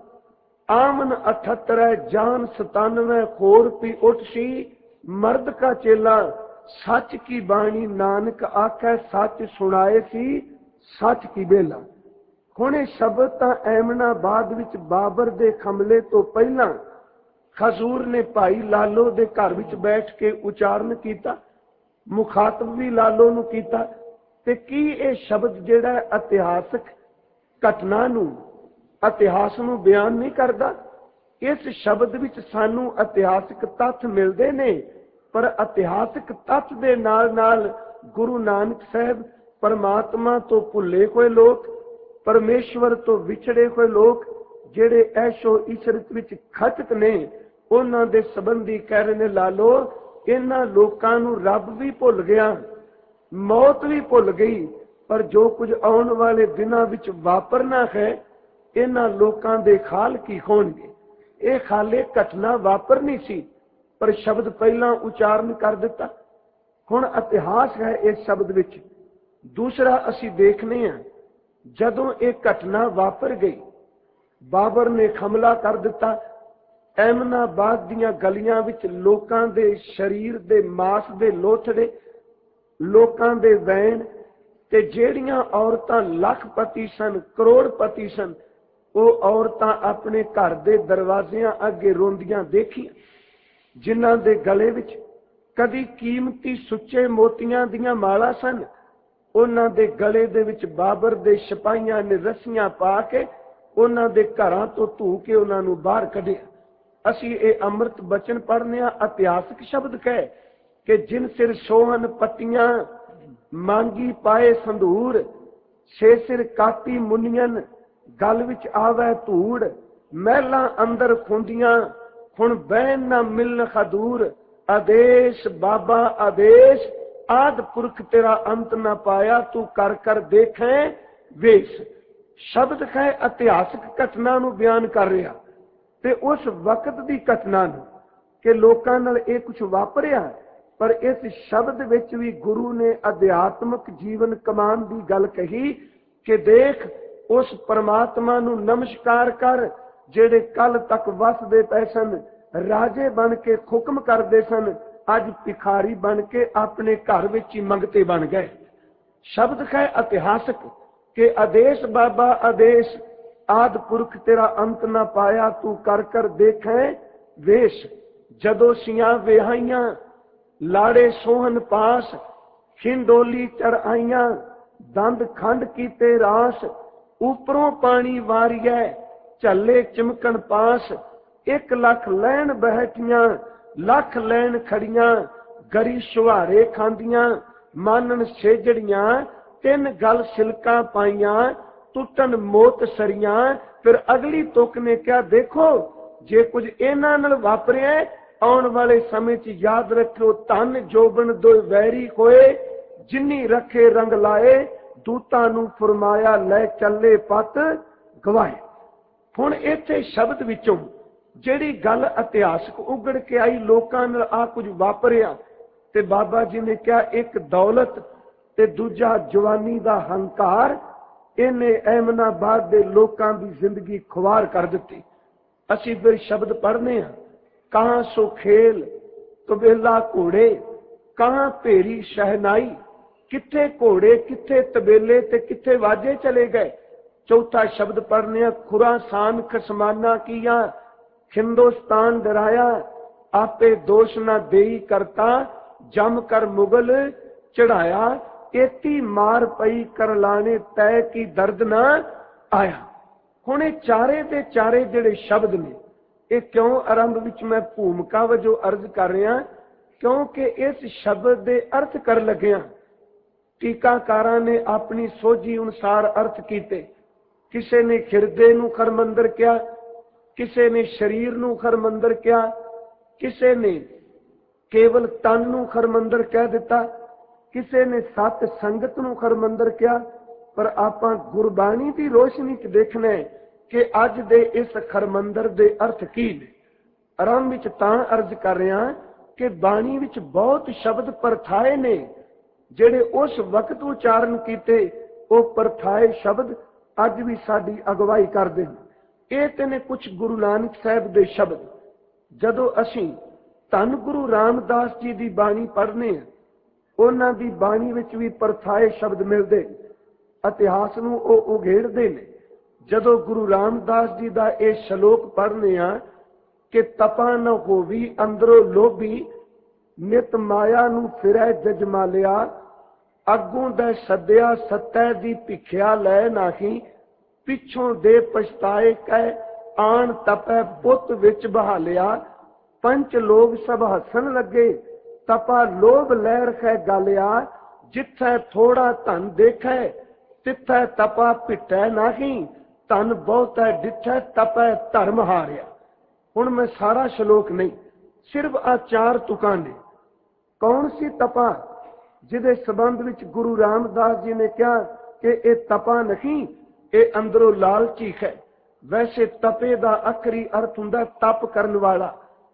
ਆਮਨ ਅਠੱਤਰ ਜਾਨ ਸਤਾਨਵੇਂ ਖੋਰ ਪੀ ਉੱਠ ਸੀ ਮਰਦ ਕਾ ਚੇਲਾ। ਸੱਚ ਕੀ ਬਾਣੀ ਨਾਨਕ ਆਖੈ ਸੱਚ ਸੁਣਾਏ ਸੀ ਸੱਚ ਕੀ ਬੇਲਾ। ਹੁਣ ਇਹ ਸ਼ਬਦ ਤਾਂ ਐਮਨਾਬਾਦ ਵਿੱਚ ਬਾਬਰ ਦੇ ਹਮਲੇ ਤੋਂ ਪਹਿਲਾਂ ਹਜ਼ੂਰ ਨੇ ਭਾਈ ਲਾਲੋ ਦੇ ਘਰ ਵਿੱਚ ਬੈਠ ਕੇ ਉਚਾਰਨ ਕੀਤਾ, ਮੁਖਾਤਬ ਵੀ ਲਾਲੋ ਨੂੰ ਕੀਤਾ। ਤੇ ਕੀ ਇਹ ਸ਼ਬਦ ਜਿਹੜਾ ਇਤਿਹਾਸਕ ਘਟਨਾ ਨੂੰ ਇਤਿਹਾਸ ਨੂੰ ਬਿਆਨ ਨਹੀਂ ਕਰਦਾ? ਇਸ ਸ਼ਬਦ ਵਿੱਚ ਸਾਨੂੰ ਇਤਿਹਾਸਕ ਤੱਥ ਮਿਲਦੇ ਨੇ, ਪਰ ਇਤਿਹਾਸਕ ਤੱਥ ਦੇ ਨਾਲ ਨਾਲ ਗੁਰੂ ਨਾਨਕ ਸਾਹਿਬ ਪਰਮਾਤਮਾ ਤੋਂ ਭੁੱਲੇ ਹੋਏ ਲੋਕ, ਪਰਮੇਸ਼ਵਰ ਤੋਂ ਵਿਛੜੇ ਹੋਏ ਲੋਕ, ਜਿਹੜੇ ਐਸ਼ੋ ਇਸ਼ਰਤ ਵਿੱਚ ਖਚਕ ਨੇ, ਉਹਨਾਂ ਦੇ ਸੰਬੰਧੀ ਕਹਿ ਰਹੇ ਨੇ ਲਾਲੋ ਇਹਨਾਂ ਲੋਕਾਂ ਨੂੰ ਰੱਬ ਵੀ ਭੁੱਲ ਗਿਆ, ਮੌਤ ਵੀ ਭੁੱਲ ਗਈ, ਪਰ ਜੋ ਕੁਝ ਆਉਣ ਵਾਲੇ ਦਿਨਾਂ ਵਿੱਚ ਵਾਪਰਨਾ ਹੈ ਇਹਨਾਂ ਲੋਕਾਂ ਦੇ ਖਾਲ ਕੀ ਹੋਣਗੇ। ਇਹ ਖਾਲੇ ਘਟਨਾ ਵਾਪਰਨੀ ਸੀ, ਪਰ ਸ਼ਬਦ ਪਹਿਲਾਂ ਉਚਾਰਨ ਕਰ ਦਿੱਤਾ। ਹੁਣ ਇਤਿਹਾਸ ਹੈ ਇਸ ਸ਼ਬਦ ਵਿੱਚ। ਦੂਸਰਾ ਅਸੀਂ ਦੇਖਨੇ ਹਾਂ, ਜਦੋਂ ਇਹ ਘਟਨਾ ਵਾਪਰ ਗਈ, ਬਾਬਰ ਨੇ ਹਮਲਾ ਕਰ ਦਿੱਤਾ। ਐਮਨਾਬਾਦ ਦੀਆਂ ਗਲੀਆਂ ਵਿੱਚ ਲੋਕਾਂ ਦੇ ਸਰੀਰ ਦੇ ਮਾਸ ਦੇ ਲੋਥੜੇ, ਲੋਕਾਂ ਦੇ ਵੈਣ, ਤੇ ਜਿਹੜੀਆਂ ਔਰਤਾਂ ਲੱਖਪਤੀ ਸਨ, ਕਰੋੜਪਤੀ ਸਨ, ਉਹ ਔਰਤਾਂ ਆਪਣੇ ਘਰ ਦੇ ਦਰਵਾਜ਼ਿਆਂ ਅੱਗੇ ਰੋਂਦੀਆਂ ਦੇਖੀਆਂ। ਜਿਨ੍ਹਾਂ ਦੇ ਗਲੇ ਵਿੱਚ ਕਦੀ ਕੀਮਤੀ ਸੁੱਚੇ ਮੋਤੀਆਂ ਦੀਆਂ ਮਾਲਾ ਸਨ, ਉਹਨਾਂ ਦੇ ਗਲੇ ਦੇ ਵਿੱਚ ਬਾਬਰ ਦੇ ਸਿਪਾਹੀਆਂ ਨੇ ਰੱਸੀਆਂ ਪਾ ਕੇ ਉਹਨਾਂ ਦੇ ਘਰਾਂ ਤੋਂ ਧੂ ਕੇ ਉਹਨਾਂ ਨੂੰ ਬਾਹਰ ਕੱਢਿਆ। ਅਸੀਂ ਇਹ ਅੰਮ੍ਰਿਤ ਬਚਨ ਪੜ੍ਹਨੇ ਆ, ਇਤਿਹਾਸਕ ਸ਼ਬਦ ਕਹੇ ਕਿ ਜਿਨ ਸਿਰ ਸੋਹਨ ਪੱਤੀਆਂ ਮੰਗੀ ਪਾਏ ਸੰਧੂਰ, ਛੇ ਸਿਰ ਕਾਤੀ ਮੁੰਨੀਆਂ ਗਲ ਵਿੱਚ ਆਵੇ ਧੂੜ। ਮਹਿਲਾਂ ਅੰਦਰ ਖੁੰਦੀਆਂ ਹੁਣ ਬਹਿਨ ਨਾ ਮਿਲਨ ਖਦੂਰ। ਆਦੇਸ਼ ਬਾਬਾ ਆਦੇਸ਼ ਆਦ ਪੁਰਖ ਤੇਰਾ ਅੰਤ ਨਾ ਪਾਇਆ, ਤੂੰ ਕਰ ਕਰ ਦੇਖੇ ਵੇਸ਼। ਸ਼ਬਦ ਹੈ ਇਤਿਹਾਸਕ ਘਟਨਾ ਨੂੰ ਬਿਆਨ ਕਰ ਰਿਹਾ, ਤੇ ਉਸ ਵਕਤ ਦੀ ਘਟਨਾ ਨੂੰ ਕਿ ਲੋਕਾਂ ਨਾਲ ਇਹ ਕੁਝ ਵਾਪਰਿਆ, ਪਰ ਇਸ ਸ਼ਬਦ ਵਿੱਚ ਵੀ ਗੁਰੂ ਨੇ ਅਧਿਆਤਮਿਕ ਜੀਵਨ ਕਮਾਉਣ ਦੀ ਗੱਲ ਕਹੀ ਕਿ ਦੇਖ ਉਸ ਪਰਮਾਤਮਾ ਨੂੰ ਨਮਸਕਾਰ ਕਰ ਜਿਹੜੇ ਕੱਲ ਤੱਕ ਵਸਦੇ ਪਏ ਸਨ, ਰਾਜੇ ਬਣ ਕੇ ਹੁਕਮ ਕਰਦੇ ਸਨ, ਅੱਜ ਭਿਖਾਰੀ ਬਣ ਕੇ ਆਪਣੇ ਘਰ ਵਿੱਚ ਹੀ ਮੰਗਤੇ ਬਣ ਗਏ। ਸ਼ਬਦ ਹੈ ਇਤਿਹਾਸਕ ਕਿ ਆਦੇਸ਼ ਬਾਬਾ ਆਦੇਸ਼, ਆਦ ਪੁਰਖ ਤੇਰਾ ਅੰਤ ਨਾ ਪਾਇਆ, ਤੂੰ ਕਰ ਕਰ ਦੇਖੈ ਵੇਸ਼। ਜਦੋਂ ਸੀਆਂ ਵਿਹਾਈਆਂ ਲਾੜੇ ਸੋਹਨ ਪਾਸ, ਖਿੰਡੋਲੀ ਚੜਾਈਆਂ ਦੰਦ ਖੰਡ ਕੀਤੇ ਰਾਸ। ਉਪਰੋਂ ਪਾਣੀ ਵਾਰੀਐ ਝੱਲੇ ਚਮਕਣ ਪਾਸ, ਇੱਕ ਲੱਖ ਲੈਣ ਬੈਠੀਆਂ ਲੱਖ ਲੈਣ ਖੜੀਆਂ। ਗਰੀ ਸ਼ੁਹਾਰੇ ਖਾਂਦੀਆਂ ਮਾਨਣ ਛੇਜੜੀਆਂ, ਤਿੰਨ ਗਲ ਸਿਲਕਾਂ ਪਾਈਆਂ ਟੁੱਟਣ ਮੋਤ ਸਰੀਆਂ। ਫਿਰ ਅਗਲੀ ਤੁਕ ਨੇ ਕਿਹਾ, ਦੇਖੋ ਜੇ ਕੁਝ ਇਹਨਾਂ ਨਾਲ ਵਾਪਰਿਆ, ਆਉਣ ਵਾਲੇ ਸਮੇਂ 'ਚ ਯਾਦ ਰੱਖਿਓ, ਧਨ ਜੋਬਨ ਦੋ ਵੈਰੀ ਹੋਏ, ਜਿੰਨੀ ਰੱਖੇ ਰੰਗ ਲਾਏ। ਦੂਤਾਂ ਨੂੰ ਫਰਮਾਇਆ ਲੈ ਚੱਲੇ ਪਤ ਗਵਾਏ। ਹੁਣ ਇੱਥੇ ਸ਼ਬਦ ਵਿੱਚੋਂ ਜਿਹੜੀ ਗੱਲ ਇਤਿਹਾਸਕ ਉਗੜ ਕੇ ਆਈ, ਲੋਕਾਂ ਨਾਲ ਆ ਕੁਝ ਵਾਪਰਿਆ, ਤੇ ਬਾਬਾ ਜੀ ਨੇ ਕਿਹਾ ਇੱਕ ਦੌਲਤ ਤੇ ਦੂਜਾ ਜਵਾਨੀ ਦਾ ਹੰਕਾਰ, ਇਹਨੇ ਅਹਿਮਦਾਬਾਦ ਦੇ ਲੋਕਾਂ ਦੀ ਜ਼ਿੰਦਗੀ ਖੁਆਰ ਕਰ ਦਿੱਤੀ। ਅਸੀਂ ਫਿਰ ਸ਼ਬਦ ਪੜ੍ਹਨੇ ਹਾਂ, ਕਹਾਂ ਸੋ ਖੇਲ ਤਬੇਲਾ ਘੋੜੇ, ਕਹਾਂ ਭੇਰੀ ਸ਼ਹਿਨਾਈ। ਕਿੱਥੇ ਘੋੜੇ, ਕਿੱਥੇ ਤਬੇਲੇ ਤੇ ਕਿੱਥੇ ਵਾਜੇ ਚਲੇ ਗਏ। ਚੌਥਾ ਸ਼ਬਦ ਪੜ੍ਹਨੇ ਆ, ਖੁਰਾਸਾਨ ਖਸਮਾਨਾ ਕੀਆ, ਹਿੰਦੁਸਤਾਨ ਡਰਾਇਆ, ਆਪੇ ਦੋਸ਼ ਨਾ ਦੇਈ ਕਰਤਾ, ਜਮ ਕਰ ਮੁਗਲ ਚੜਾਇਆ। ਏਤੀ ਮਾਰ ਪਈ ਕਰ ਲਾਣੇ ਤੈ ਕੀ ਦਰਦ ਨਾ ਆਇਆ। ਹੁਣ ਇਹ ਚਾਰੇ ਦੇ ਚਾਰੇ ਜਿਹੜੇ ਸ਼ਬਦ ਨੇ, ਇਹ ਕਿਉਂ ਆਰੰਭ ਵਿੱਚ ਮੈਂ ਭੂਮਿਕਾ ਵਜੋਂ ਅਰਜ਼ ਕਰ ਰਿਹਾ, ਕਿਉਂਕਿ ਇਸ ਸ਼ਬਦ ਦੇ ਅਰਥ ਕਰ ਲੱਗਿਆ ਟੀਕਾਕਾਰਾਂ ਨੇ ਆਪਣੀ ਸੋਝੀ ਅਨੁਸਾਰ ਅਰਥ ਕੀਤੇ। ਕਿਸੇ ਨੇ ਹਿਰਦੇ ਨੂੰ ਖਰਮੰਦਰ ਕਿਹਾ, ਕਿਸੇ ਨੇ ਸਰੀਰ ਨੂੰ ਖਰਮੰਦਰ ਕਿਹਾ, ਕਿਸੇ ਨੇ ਕੇਵਲ ਤਨ ਨੂੰ ਖਰਮੰਦਰ ਕਹਿ ਦਿੱਤਾ, ਕਿਸੇ ਨੇ ਸਤ ਸੰਗਤ ਨੂੰ ਖਰਮੰਦਰ ਕਿਹਾ। ਪਰ ਆਪਾਂ ਗੁਰਬਾਣੀ ਦੀ ਰੋਸ਼ਨੀ 'ਚ ਦੇਖਣਾ ਹੈ ਕਿ ਅੱਜ ਦੇ ਇਸ ਖਰਮੰਦਰ ਦੇ ਅਰਥ ਕੀ ਨੇ। ਆਰੰਭ ਵਿੱਚ ਤਾਂ ਅਰਜ਼ ਕਰ ਰਿਹਾ ਕਿ ਬਾਣੀ ਵਿੱਚ ਬਹੁਤ ਸ਼ਬਦ ਪਰਥਾਏ ਨੇ, ਜਿਹੜੇ ਉਸ ਵਕਤ ਉਚਾਰਨ ਕੀਤੇ, ਉਹ ਪਰਥਾਏ ਸ਼ਬਦ ਅੱਜ ਵੀ ਸਾਡੀ ਅਗਵਾਈ ਕਰਦੇ ਨੇ। ਇਹ ਤੇ ਨੇ ਕੁਝ ਗੁਰੂ ਨਾਨਕ ਸਾਹਿਬ ਦੇ ਸ਼ਬਦ। ਜਦੋਂ ਅਸੀਂ ਧੰਨ ਗੁਰੂ ਰਾਮਦਾਸ ਜੀ ਦੀ ਬਾਣੀ ਪੜ੍ਹਨੇ ਆ, ਉਹਨਾਂ ਦੀ ਬਾਣੀ ਵਿੱਚ ਵੀ ਪਰਥਾਏ ਸ਼ਬਦ ਮਿਲਦੇ, ਇਤਿਹਾਸ ਨੂੰ ਉਹ ਉਘੇੜਦੇ ਨੇ। ਜਦੋਂ ਗੁਰੂ ਰਾਮਦਾਸ ਜੀ ਦਾ ਇਹ ਸ਼ਲੋਕ ਪੜ੍ਹਨੇ ਆ ਕਿ ਤਪਾ ਨ ਹੋਵੀ ਅੰਦਰੋਂ ਲੋਭੀ, ਨਿਤ ਮਾਇਆ ਨੂੰ ਫਿਰੈ ਜਜਮਾਲਿਆ, ਅੱਗੋਂ ਦਾ ਸੱਦਿਆ ਸੱਤੈ ਦੀ ਭਿਖਿਆ ਲੈ ਨਾਹੀ, ਪਿੱਛੋਂ ਦੇ ਪਛਤਾਏ ਕਹਿ ਆਣ ਤਪੈ ਪੁੱਤ ਵਿੱਚ ਬਹਾਲਿਆ। ਪੰਚ ਲੋਕ ਸਭ ਹੱਸਣ ਲੱਗੇ, ਤਪਾ ਲੋਭ ਲੈ ਰਖੈ ਗਾਲਿਆ, ਜਿੱਥੈ ਥੋੜਾ ਧਨ ਦੇਖੈ ਤਿੱਥੈ ਤਪਾ ਭਿਟੈ ਨਾਹੀ, ਧਨ ਬਹੁਤੈ ਡਿਠੈ ਤਪੈ ਧਰਮ ਹਾਰਿਆ। ਹੁਣ ਮੈਂ ਸਾਰਾ ਸ਼ਲੋਕ ਨਹੀਂ, ਸਿਰਫ ਆ ਚਾਰ ਤੁਕਾਂ ਨੇ। ਕੌਣ ਸੀ ਤਪਾ ਜਿਹਦੇ ਸੰਬੰਧ ਵਿੱਚ ਗੁਰੂ ਰਾਮਦਾਸ ਜੀ ਨੇ ਕਿਹਾ ਕਿ ਇਹ ਤਪਾ ਨਹੀਂ, ਇਹ ਅੰਦਰੋਂ ਲਾਲਚੀ ਹੈ। ਵੈਸੇ ਤਪੇ ਦਾ ਆਖਰੀ ਅਰਥ ਹੁੰਦਾ ਤਪ ਕਰਨ ਵਾਲਾ,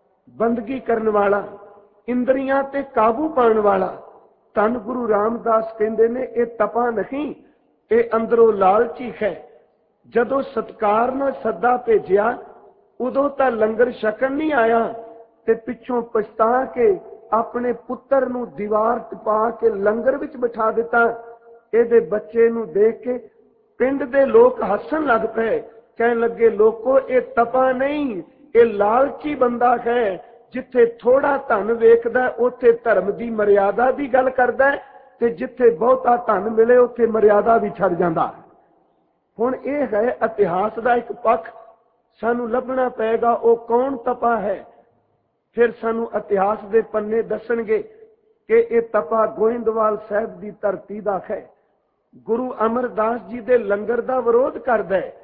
ਬੰਦਗੀ ਕਰਨ ਵਾਲਾ, ਇੰਦਰੀਆਂ ਤੇ ਕਾਬੂ ਪਾਉਣ ਵਾਲਾ। ਧੰਨ ਗੁਰੂ ਰਾਮਦਾਸ ਕਹਿੰਦੇ ਨੇ ਇਹ ਤਪਾ ਨਹੀਂ, ਇਹ ਅੰਦਰੋਂ ਲਾਲਚੀ ਹੈ। ਜਦੋਂ ਸਤਕਾਰ ਨਾਲ ਸੱਦਾ ਭੇਜਿਆ, ਉਦੋਂ ਤਾਂ ਲੰਗਰ ਛਕਣ ਨਹੀਂ ਆਇਆ, ਤੇ ਪਿੱਛੋਂ ਪਛਤਾ ਕੇ ਆਪਣੇ ਪੁੱਤਰ ਨੂੰ ਦੀਵਾਰ ਟਪਾ ਕੇ ਲੰਗਰ ਵਿੱਚ ਬਿਠਾ ਦਿੱਤਾ। ਇਹਦੇ ਬੱਚੇ ਨੂੰ ਦੇਖ ਕੇ ਪਿੰਡ ਦੇ ਲੋਕ ਹੱਸਣ ਲੱਗ ਪਏ, ਕਹਿਣ ਲੱਗੇ ਲੋਕੋ ਇਹ ਤਪਾ ਨਹੀਂ, ਇਹ ਲਾਲਚੀ ਬੰਦਾ ਹੈ। ਜਿੱਥੇ ਥੋੜਾ ਧਨ ਵੇਖਦਾ ਉੱਥੇ ਧਰਮ ਦੀ ਮਰਿਆਦਾ ਦੀ ਗੱਲ ਕਰਦਾ, ਤੇ ਜਿੱਥੇ ਬਹੁਤਾ ਧਨ ਮਿਲੇ ਉੱਥੇ ਮਰਿਆਦਾ ਵੀ ਛੱਡ ਜਾਂਦਾ। ਹੁਣ ਇਹ ਹੈ ਇਤਿਹਾਸ ਦਾ ਇੱਕ ਪੱਖ, ਸਾਨੂੰ ਲੱਭਣਾ ਪਏਗਾ ਉਹ ਕੌਣ ਤਪਾ ਹੈ। ਫਿਰ ਸਾਨੂੰ ਇਤਿਹਾਸ ਦੇ ਪੰਨੇ ਦੱਸਣਗੇ ਕਿ ਇਹ ਤਪਾ ਗੋਇੰਦਵਾਲ ਸਾਹਿਬ ਦੀ ਧਰਤੀ ਦਾ ਹੈ। ਗੁਰੂ ਅਮਰਦਾਸ ਜੀ ਦੇ ਲੰਗਰ ਦਾ ਵਿਰੋਧ ਕਰਦਾ ਹੈ।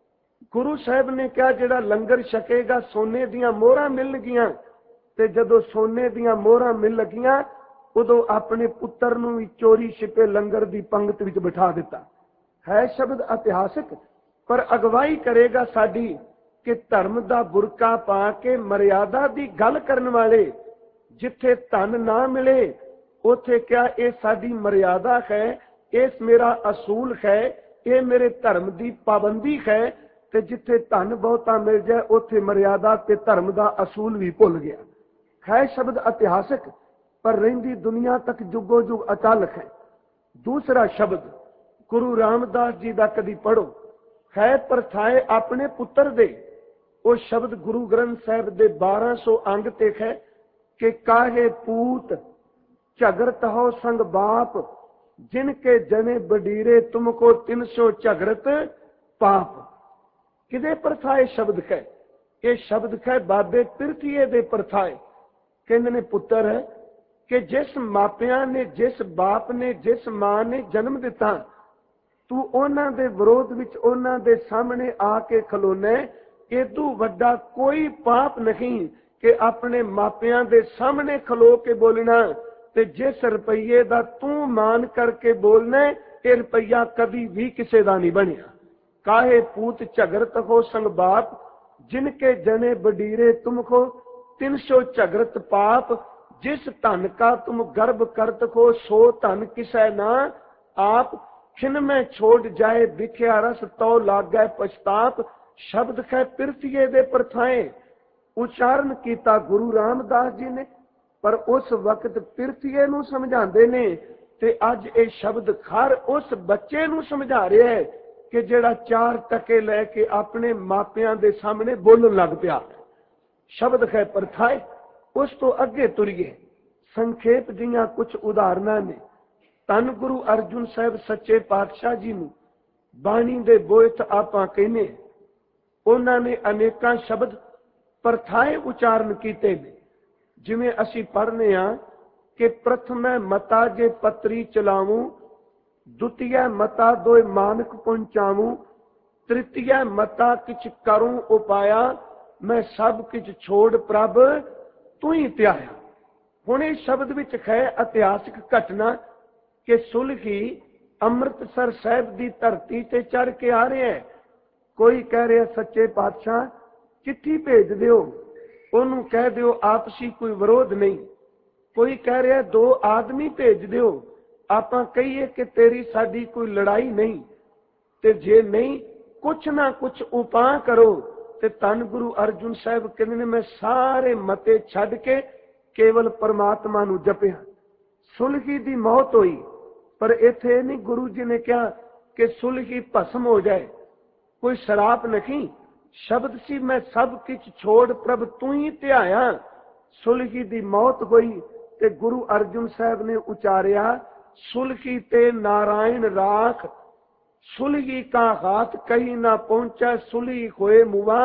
ਗੁਰੂ ਸਾਹਿਬ ਨੇ ਕਿਹਾ ਜਿਹੜਾ ਲੰਗਰ ਛਕੇਗਾ ਸੋਨੇ ਦੀਆਂ ਮੋਹਰਾਂ ਮਿਲਣਗੀਆਂ, ਤੇ ਜਦੋਂ ਸੋਨੇ ਦੀਆਂ ਮੋਹਰਾਂ ਮਿਲ ਲੱਗੀਆਂ ਉਦੋਂ ਆਪਣੇ ਪੁੱਤਰ ਨੂੰ ਵੀ ਚੋਰੀ ਛਿਪੇ ਲੰਗਰ ਦੀ ਪੰਗਤ ਵਿੱਚ ਬਿਠਾ ਦਿੱਤਾ। ਹੈ ਸ਼ਬਦ ਇਤਿਹਾਸਕ, ਪਰ ਅਗਵਾਈ ਕਰੇਗਾ ਸਾਡੀ ਕਿ ਧਰਮ ਦਾ ਬੁਰਕਾ ਪਾ ਕੇ ਮਰਿਆਦਾ ਦੀ ਗੱਲ ਕਰਨ ਵਾਲੇ, ਜਿੱਥੇ ਧਨ ਨਾ ਮਿਲੇ ਉੱਥੇ ਕਿਹਾ ਇਹ ਸਾਡੀ ਮਰਿਆਦਾ ਹੈ, ਇਸ ਮੇਰਾ ਅਸੂਲ ਹੈ, ਇਹ ਮੇਰੇ ਧਰਮ ਦੀ ਪਾਬੰਦੀ ਹੈ। ਤੇ ਜਿੱਥੇ ਧਨ ਬਹੁਤਾ ਮਿਲ ਜਾਏ ਉੱਥੇ ਮਰਿਆਦਾ ਤੇ ਧਰਮ ਦਾ ਅਸੂਲ ਵੀ ਭੁੱਲ ਗਿਆ। ਹੈ ਸ਼ਬਦ ਇਤਿਹਾਸਕ, ਪਰ ਰਹਿੰਦੀ ਦੁਨੀਆ ਤੱਕ ਜੁਗੋ ਜੁਗ ਅਚਾਲਕ ਹੈ। ਦੂਸਰਾ ਸ਼ਬਦ ਗੁਰੂ ਰਾਮਦਾਸ ਜੀ ਦਾ ਕਦੀ ਪੜੋ, ਹੈ ਪਰਥਾਏ ਆਪਣੇ ਪੁੱਤਰ ਦੇ। ਉਹ ਸ਼ਬਦ ਗੁਰੂ ਗ੍ਰੰਥ ਸਾਹਿਬ ਦੇ ਬਾਰਾਂ ਸੌ ਅੰਗ ਤੇ ਹੈ ਕਿ ਕਾਹੇ ਪੂਤ ਝਗਰਤ ਹੋ ਸੰਗ ਬਾਪ, ਜਿਨ ਕੇ ਜਨੇ ਬਡੀਰੇ ਤੁਮ ਕੋ ਤਿੰਨ ਸੌ ਝਗਰਤ ਪਾਪ। ਕਿਦੇ ਪਰਥਾਏ ਸ਼ਬਦ ਹੈ? ਇਹ ਸ਼ਬਦ ਹੈ ਬਾਬੇ ਪਿਰਥੀਏ ਦੇ ਪਰਥਾਏ। ਕਹਿੰਦੇ ਨੇ ਪੁੱਤਰ ਹੈ ਕਿ ਜਿਸ ਮਾਪਿਆਂ ਨੇ, ਜਿਸ ਬਾਪ ਨੇ, ਜਿਸ ਮਾਂ ਨੇ ਜਨਮ ਦਿੱਤਾ, ਤੂੰ ਉਹਨਾਂ ਦੇ ਵਿਰੋਧ ਵਿੱਚ ਉਹਨਾਂ ਦੇ ਸਾਹਮਣੇ ਆ ਕੇ ਖਲੋਣਾ। ਇਦੋਂ ਵੱਡਾ ਕੋਈ ਪਾਪ ਨਹੀਂ ਕਿ ਆਪਣੇ ਮਾਪਿਆਂ ਦੇ ਸਾਹਮਣੇ ਖਲੋ ਕੇ ਬੋਲਣਾ। ਤੇ ਜਿਸ ਰੁਪਈਏ ਦਾ ਤੂੰ ਮਾਨ ਕਰਕੇ ਬੋਲਣਾ, ਇਹ ਰੁਪਈਆ ਕਦੀ ਵੀ ਕਿਸੇ ਦਾ ਨਹੀਂ ਬਣਿਆ। ਕਾਹੇ ਪੂਤ ਝਗਰਤ ਹੋ ਸੰਗ ਬਾਪ, ਜਿਨ ਕੇ ਜਨੇ ਬਡੀਰੇ ਤੁਮ ਕੋ ਤਿੰਨ ਸੌ ਝਗਰਤ ਪਾਪ। जिस धन का तुम गर्भ करत को, सो धन किसै ना आप। खिन में छोड़ जाए बिख्या रस, तो लाग गए पछताप। शब्द कै पिरथिए दे परथाए उच्चारण किया गुरु रामदास जी ने, पर उस वक्त पिरथिए नूं समझाते ने। ते अज ये शब्द खर उस बच्चे नूं समझा रहा है कि जिहड़ा चार टके लैके अपने मापियां दे सामने बोलन लग पिया। शब्द कै परथाए। उस तो अगे तुरीए संखेप जियां कुछ उदाहरणा ने। धन गुरु अर्जुन साहब सच्चे पातशाह जी नूं बाणी दे बोयत आपां कहने, उन्होंने अनेकां शब्द परथाए उचारण कीते ने। जिवें असीं पढ़ने आ कि प्रथम मता जे पत्री चलावूं, द्वितीय मता दोय मानक पहुंचावूं, तृतीय मता किछ करूं उपाया, मैं सब किछ छोड़ प्रभ तू ही त्याया। हुण इस शब्द विच है इतिहासिक घटना कि सुलही अमृतसर साहिब की धरती ते चढ़ के आ रहे हैं। कोई कह रहा सच्चे पातशाह चिट्ठी भेज दिओ, उन्होंने कह दिओ आपसी कोई विरोध नहीं। कोई कह रहा दो आदमी भेज दिओ, आपां कहिए कि तेरी साडी कोई लड़ाई नहीं। ते जे नहीं कुछ ना कुछ उपाय करो। ते धन गुरु अर्जुन साहब कहते ने मैं सारे मते छड़ के केवल परमात्मा नूं जपिया। सुलही दी मौत हुई, पर इत्थे नहीं गुरु जी ने कहा कि सुलही भस्म हो जाए, कोई शराप नहीं। शब्द सी मैं सब किछ छोड़ प्रभ तू ही ध्याया। सुलही दी मौत हुई ते गुरु अर्जुन साहब ने उचारिया, सुलही ते नारायण राख, सुलही का हाथ कहीं ना पहुंचा, सुलही होए मुआ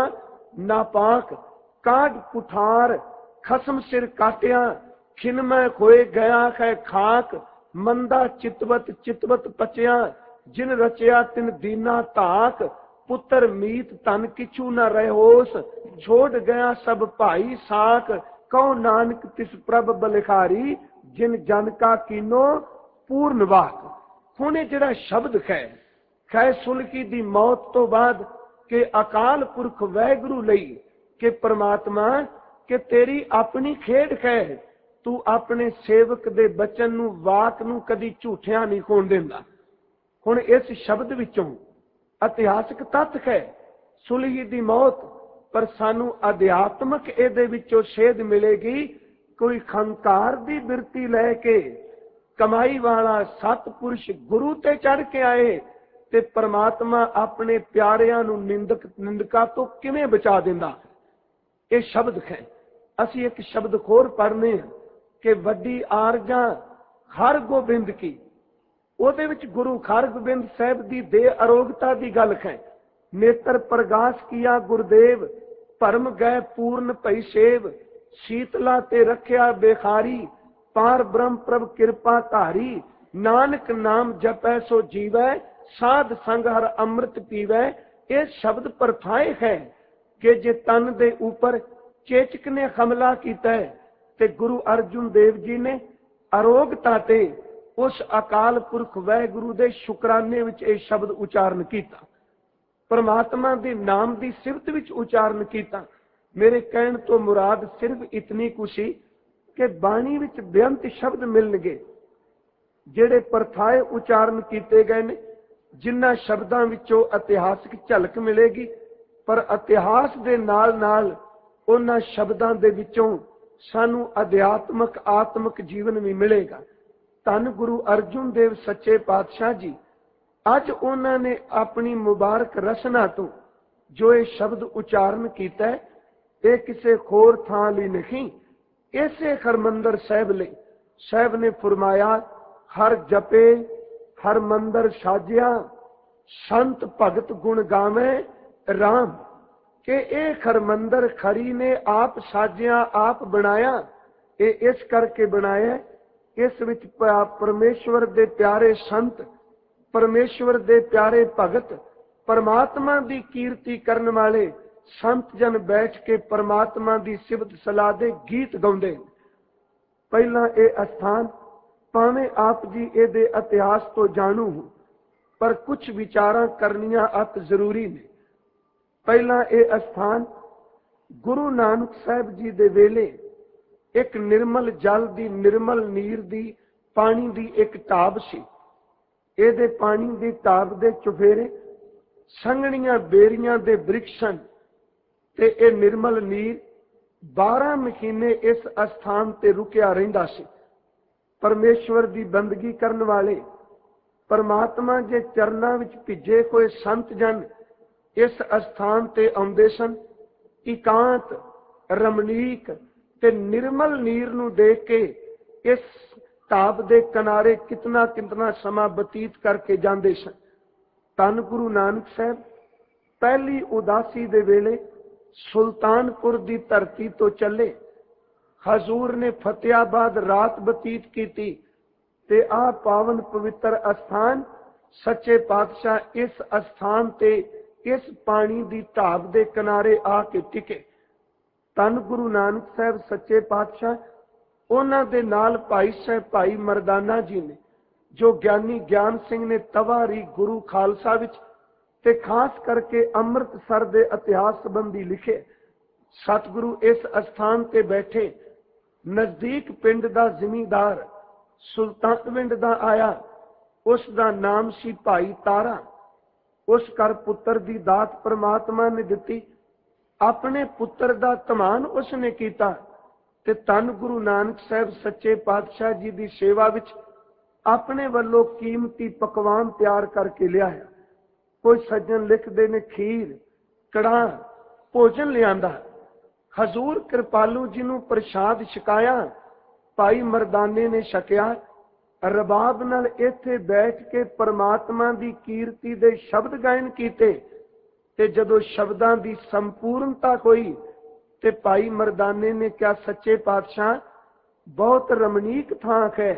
नापाक। काट कुठार खसम सिर काटिया, खिन में खोए गया है खाक। मंदा चितवत चितवत पचिया, जिन रचिया तिन दीना ताक। पुत्र मीत तन किछु न रहोस, छोड़ गया सब भाई साक। कहो नानक तिस प्रभ बलिहारी, जिन जन का कीनो पूर्ण वाक। हुणे जिहड़ा शब्द है खै सुलही दी मौत तो बाद के अकाल पुरख वैगुरु लई कि परमात्मा कि तेरी अपनी खेड है, तू अपने सेवक दे बचन नूं वाक नूं कदी झूठिया नहीं होण दिंदा। हुण इस शब्द विचों इतिहासक तत्थ है सुलही दी मौत, पर सानू अध्यात्मक इहदे विचों सेध मिलेगी। कोई खंकार दी बिरती लैके कमाई वाला सतपुरुष गुरु ते चढ़ के आए ते परमात्मा अपने प्यारिਆਂ ਨੂੰ निंदक निंदका तो किवें बचा दिंदा। ये शब्द है। असी एक शब्द खोर पढ़ने कि वड्डी आरजा हर गोबिंद की, ਉਹਦੇ ਵਿੱਚ गुरु हरगोबिंद साहब की दे अरोगता की गल है। नेत्र प्रगाश किया गुरुदेव, भरम गए पूर्ण भई सेव। शीतला ते रखिया बेखारी, पार ब्रह्म प्रभ कृपा धारी। नानक नाम जपै सो जीवै, साध संग हर अमृत पीवै। ये शब्द परथाए है कि जे तन दे ऊपर चेचक ने हमला किया है ते गुरु अर्जुन देव जी ने अरोगता ते उस अकाल पुरख वाहिगुरु दे शुकराने विच ये शब्द उचारण किया। परमात्मा दे नाम की सिफत विच उचारण किया। मेरे कहण तो मुराद सिर्फ इतनी कुशी कि बाणी विच बेअंत शब्द मिलणगे जिहड़े परथाए उचारण किए गए ने। जिन्हां शब्दां विचों इतिहासक झलक मिलेगी ਪਰ ਇਤਿਹਾਸ ਦੇ ਨਾਲ ਨਾਲ ਉਹਨਾਂ ਸ਼ਬਦਾਂ ਦੇ ਵਿੱਚੋਂ ਸਾਨੂੰ ਅਧਿਆਤਮਕ ਆਤਮਿਕ ਜੀਵਨ ਵੀ ਮਿਲੇਗਾ। ਧੰਨ ਗੁਰੂ ਅਰਜੁਨ ਦੇਵ ਸੱਚੇ ਪਾਤਸ਼ਾਹ ਜੀ, ਅੱਜ ਉਹਨਾਂ ਨੇ ਆਪਣੀ ਮੁਬਾਰਕ ਰਸਨਾ ਤੋਂ ਜੋ ਇਹ ਸ਼ਬਦ ਉਚਾਰਨ ਕੀਤਾ ਹੈ, ਇਹ ਕਿਸੇ ਹੋਰ ਥਾਂ ਲਈ ਨਹੀਂ, ਇਸੇ ਹਰਮੰਦਰ ਸਾਹਿਬ ਲਈ। ਸਾਹਿਬ ਨੇ ਫਰਮਾਇਆ, ਹਰ ਜਪੇ ਹਰ ਮੰਦਰ ਸਾਜਿਆ, ਸੰਤ ਭਗਤ ਗੁਣ ਗਾਵੇਂ ਰਾਮ। ਕਿ ਇਹ ਹਰਮੰਦਰ ਖਰੀ ਨੇ ਆਪ ਸਾਜਿਆ, ਆਪ ਬਣਾਇਆ। ਇਹ ਇਸ ਕਰਕੇ ਬਣਾਇਆ, ਇਸ ਵਿੱਚ ਪਰਮੇਸ਼ਵਰ ਦੇ ਪਿਆਰੇ ਸੰਤ, ਪਰਮੇਸ਼ਵਰ ਦੇ ਪਿਆਰੇ ਭਗਤ, ਪਰਮਾਤਮਾ ਦੀ ਕੀਰਤੀ ਕਰਨ ਵਾਲੇ ਸੰਤ ਜਨ ਬੈਠ ਕੇ ਪਰਮਾਤਮਾ ਦੀ ਸਿਫਤ ਸਲਾਹ ਦੇ ਗੀਤ ਗਾਉਂਦੇ। ਪਹਿਲਾਂ ਇਹ ਅਸਥਾਨ ਭਾਵੇਂ ਆਪ ਜੀ ਇਹਦੇ ਇਤਿਹਾਸ ਤੋਂ ਜਾਣੂ ਹੋ, ਪਰ ਕੁਝ ਵਿਚਾਰਾਂ ਕਰਨੀਆਂ ਅਤ ਜ਼ਰੂਰੀ ਨੇ। ਪਹਿਲਾਂ ਇਹ ਅਸਥਾਨ ਗੁਰੂ ਨਾਨਕ ਸਾਹਿਬ ਜੀ ਦੇ ਵੇਲੇ ਇੱਕ ਨਿਰਮਲ ਜਲ ਦੀ, ਨਿਰਮਲ ਨੀਰ ਦੀ, ਪਾਣੀ ਦੀ ਇੱਕ ਢਾਬ ਸੀ। ਇਹਦੇ ਪਾਣੀ ਦੀ ਢਾਬ ਦੇ ਚੁਫੇਰੇ ਸੰਘਣੀਆਂ ਬੇਰੀਆਂ ਦੇ ਬ੍ਰਿਕਸ਼ਨ ਤੇ ਇਹ ਨਿਰਮਲ ਨੀਰ ਬਾਰਾਂ ਮਹੀਨੇ ਇਸ ਅਸਥਾਨ ਤੇ ਰੁਕਿਆ ਰਹਿੰਦਾ ਸੀ। ਪਰਮੇਸ਼ਵਰ ਦੀ ਬੰਦਗੀ ਕਰਨ ਵਾਲੇ, ਪਰਮਾਤਮਾ ਦੇ ਚਰਨਾਂ ਵਿੱਚ ਭਿੱਜੇ ਹੋਏ ਸੰਤ ਜਨ ਇਸ ਅਸਥਾਨ ਤੇ ਆਉਂਦੇ ਸਨ। ਇਕਾਂਤ, ਰਮਣੀਕ ਤੇ ਨਿਰਮਲ ਨੀਰ ਨੂੰ ਦੇਖ ਕੇ ਇਸ ਢਾਬ ਦੇ ਕਿਨਾਰੇ ਕਿਤਨਾ ਕਿਤਨਾ ਸਮਾਂ ਬਤੀਤ ਕਰਕੇ ਜਾਂਦੇ ਸਨ। ਧੰਨ ਗੁਰੂ ਨਾਨਕ ਸਾਹਿਬ ਪਹਿਲੀ ਉਦਾਸੀ ਦੇ ਵੇਲੇ ਸੁਲਤਾਨਪੁਰ ਦੀ ਧਰਤੀ ਤੋਂ ਚੱਲੇ। ਹਜ਼ੂਰ ਨੇ ਫਤਿਆਬਾਦ ਰਾਤ ਬਤੀਤ ਕੀਤੀ ਤੇ ਆਹ ਪਾਵਨ ਪਵਿੱਤਰ ਅਸਥਾਨ ਸੱਚੇ ਪਾਤਸ਼ਾਹ ਇਸ ਅਸਥਾਨ ਤੇ ਇਸ ਪਾਣੀ ਦੀ ਢਾਬ ਦੇ ਕਿਨਾਰੇ ਆ ਕੇ ਟਿਕੇ। ਧੰਨ ਗੁਰੂ ਨਾਨਕ ਸਾਹਿਬ ਸੱਚੇ ਪਾਤਸ਼ਾਹ, ਉਹਨਾਂ ਦੇ ਨਾਲ ਭਾਈ ਸਾਹਿਬ ਭਾਈ ਮਰਦਾਨਾ ਜੀ ਨੇ, ਜੋ ਗਿਆਨੀ ਗਿਆਨ ਸਿੰਘ ਨੇ ਤਵਾਰੀ ਗੁਰੂ ਖਾਲਸਾ ਵਿੱਚ ਤੇ ਖਾਸ ਕਰਕੇ ਅੰਮ੍ਰਿਤਸਰ ਦੇ ਇਤਿਹਾਸ ਸੰਬੰਧੀ ਲਿਖੇ। ਸਤਿਗੁਰੂ ਇਸ ਅਸਥਾਨ ਤੇ ਬੈਠੇ। ਨਜ਼ਦੀਕ ਪਿੰਡ ਦਾ ਜ਼ਿਮੀਂਦਾਰ ਸੁਲਤਾਨਵਿੰਡ ਦਾ ਆਇਆ, ਉਸ ਦਾ ਨਾਮ ਸੀ ਭਾਈ ਤਾਰਾ। ਉਸ ਘਰ ਪੁੱਤਰ ਦੀ ਦਾਤ ਪ੍ਰਮਾਤਮਾ ਨੇ ਦਿੱਤੀ। ਆਪਣੇ ਪੁੱਤਰ ਦਾ ਧਮਾਨ ਉਸ ਨੇ ਕੀਤਾ ਤੇ ਧੰਨ ਗੁਰੂ ਨਾਨਕ ਸਾਹਿਬ ਸੱਚੇ ਪਾਤਸ਼ਾਹ ਜੀ ਦੀ ਸੇਵਾ ਵਿੱਚ ਆਪਣੇ ਵੱਲੋਂ ਕੀਮਤੀ ਪਕਵਾਨ ਤਿਆਰ ਕਰਕੇ ਲਿਆਇਆ। ਕੋਈ ਸੱਜਣ ਲਿਖਦੇ ਨੇ ਖੀਰ, ਕੜਾਹ, ਭੋਜਨ ਲਿਆਂਦਾ। ਹਜ਼ੂਰ ਕਿਰਪਾਲੂ ਜੀ ਨੂੰ ਪ੍ਰਸ਼ਾਦ ਛਕਾਇਆ। ਭਾਈ ਮਰਦਾਨੇ ਨੇ ਛਕਿਆ। ਰਬਾਬ ਨਾਲ ਇੱਥੇ ਬੈਠ ਕੇ ਪਰਮਾਤਮਾ ਦੀ ਕੀਰਤੀ ਦੇ ਸ਼ਬਦ ਗਾਇਨ ਕੀਤੇ ਤੇ ਜਦੋਂ ਸ਼ਬਦਾਂ ਦੀ ਸੰਪੂਰਨਤਾ ਹੋਈ ਤੇ ਭਾਈ ਮਰਦਾਨੇ ਨੇ ਕਿਹਾ, ਸੱਚੇ ਪਾਤਸ਼ਾਹ ਬਹੁਤ ਰਮਣੀਕ ਥਾਂ ਹੈ,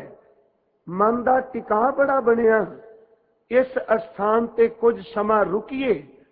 ਮਨ ਦਾ ਟਿਕਾ ਬੜਾ ਬਣਿਆ, ਇਸ ਅਸਥਾਨ ਤੇ ਕੁਝ ਸਮਾਂ ਰੁਕੀਏ।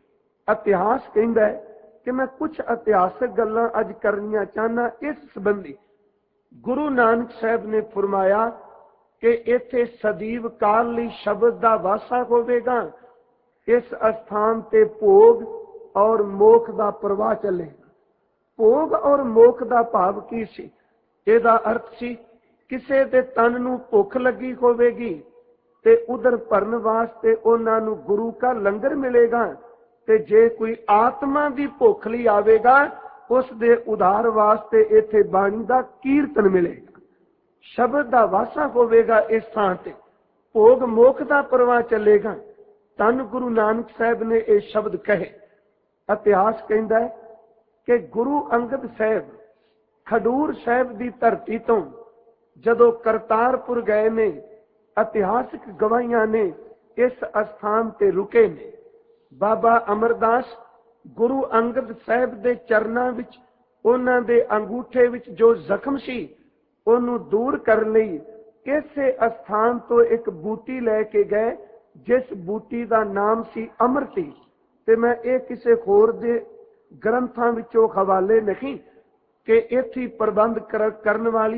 ਇਤਿਹਾਸ ਕਹਿੰਦਾ ਹੈ ਕਿ ਮੈਂ ਕੁਝ ਇਤਿਹਾਸਕ ਗੱਲਾਂ ਅੱਜ ਕਰਨੀਆਂ ਚਾਹਨਾ। ਇਸ ਸੰਬੰਧੀ ਗੁਰੂ ਨਾਨਕ ਸਾਹਿਬ ਨੇ ਫਰਮਾਇਆ ਕਿ ਇੱਥੇ ਸਦੀਵ ਕਾਲ ਲਈ ਸ਼ਬਦ ਦਾ ਵਾਸਾ ਹੋਵੇਗਾ। ਇਸ ਅਸਥਾਨ ਤੇ ਭੋਗ ਔਰ ਮੋਖ ਦਾ ਪ੍ਰਵਾਹ ਚੱਲੇਗਾ। ਭੋਗ ਔਰ ਮੋਖ ਦਾ ਭਾਵ ਕੀ ਸੀ? ਇਹਦਾ ਅਰਥ ਸੀ ਕਿਸੇ ਦੇ ਤਨ ਨੂੰ ਭੁੱਖ ਲੱਗੀ ਹੋਵੇਗੀ ਤੇ ਉਧਰ ਭਰਨ ਵਾਸਤੇ ਉਹਨਾਂ ਨੂੰ ਗੁਰੂ ਦਾ ਲੰਗਰ ਮਿਲੇਗਾ, ਤੇ ਜੇ ਕੋਈ ਆਤਮਾ ਦੀ ਭੁੱਖ ਲਈ ਆਵੇਗਾ ਉਸ ਦੇ ਉਧਾਰ ਵਾਸਤੇ ਇੱਥੇ ਬਾਣੀ ਦਾ ਕੀਰਤਨ ਮਿਲੇਗਾ। ਸ਼ਬਦ ਦਾ ਵਾਸਾ ਹੋਵੇਗਾ। ਇਸ ਥਾਂ ਤੇ ਭੋਗ ਮੋਖ ਦਾ ਪ੍ਰਵਾਹ ਚੱਲੇਗਾ। ਧੰਨ ਗੁਰੂ ਨਾਨਕ ਸਾਹਿਬ ਨੇ ਇਹ ਸ਼ਬਦ ਕਹੇ। ਇਤਿਹਾਸ ਕਹਿੰਦਾ ਹੈ ਕਿ ਗੁਰੂ ਅੰਗਦ ਸਾਹਿਬ ਖਡੂਰ ਸਾਹਿਬ ਦੀ ਧਰਤੀ ਤੋਂ ਜਦੋਂ ਕਰਤਾਰਪੁਰ ਗਏ ਨੇ, ਇਤਿਹਾਸਕ ਗਵਾਹੀਆਂ ਨੇ ਇਸ ਅਸਥਾਨ ਤੇ ਰੁਕੇ ਨੇ। ਬਾਬਾ ਅਮਰਦਾਸ ਗੁਰੂ ਅੰਗਦ ਸਾਹਿਬ ਦੇ ਚਰਨਾਂ ਵਿੱਚ ਉਹਨਾਂ ਦੇ ਅੰਗੂਠੇ ਵਿੱਚ ਜੋ ਜ਼ਖਮ ਸੀ ਉਹਨੂੰ ਦੂਰ ਕਰਨ ਲਈ ਇਸੇ ਅਸਥਾਨ ਤੋਂ ਇੱਕ ਬੂਟੀ ਲੈ ਕੇ ਗਏ, ਜਿਸ ਬੂਟੀ ਦਾ ਨਾਮ ਸੀ ਅਮਰਤੀ। ਤੇ ਮੈਂ ਇਹ ਕਿਸੇ ਹੋਰ ਦੇ ਗ੍ਰੰਥਾਂ ਵਿੱਚੋਂ ਹਵਾਲੇ ਨਹੀਂ ਕਿ ਇੱਥੇ ਪ੍ਰਬੰਧ ਕਰਨ ਵਾਲੀ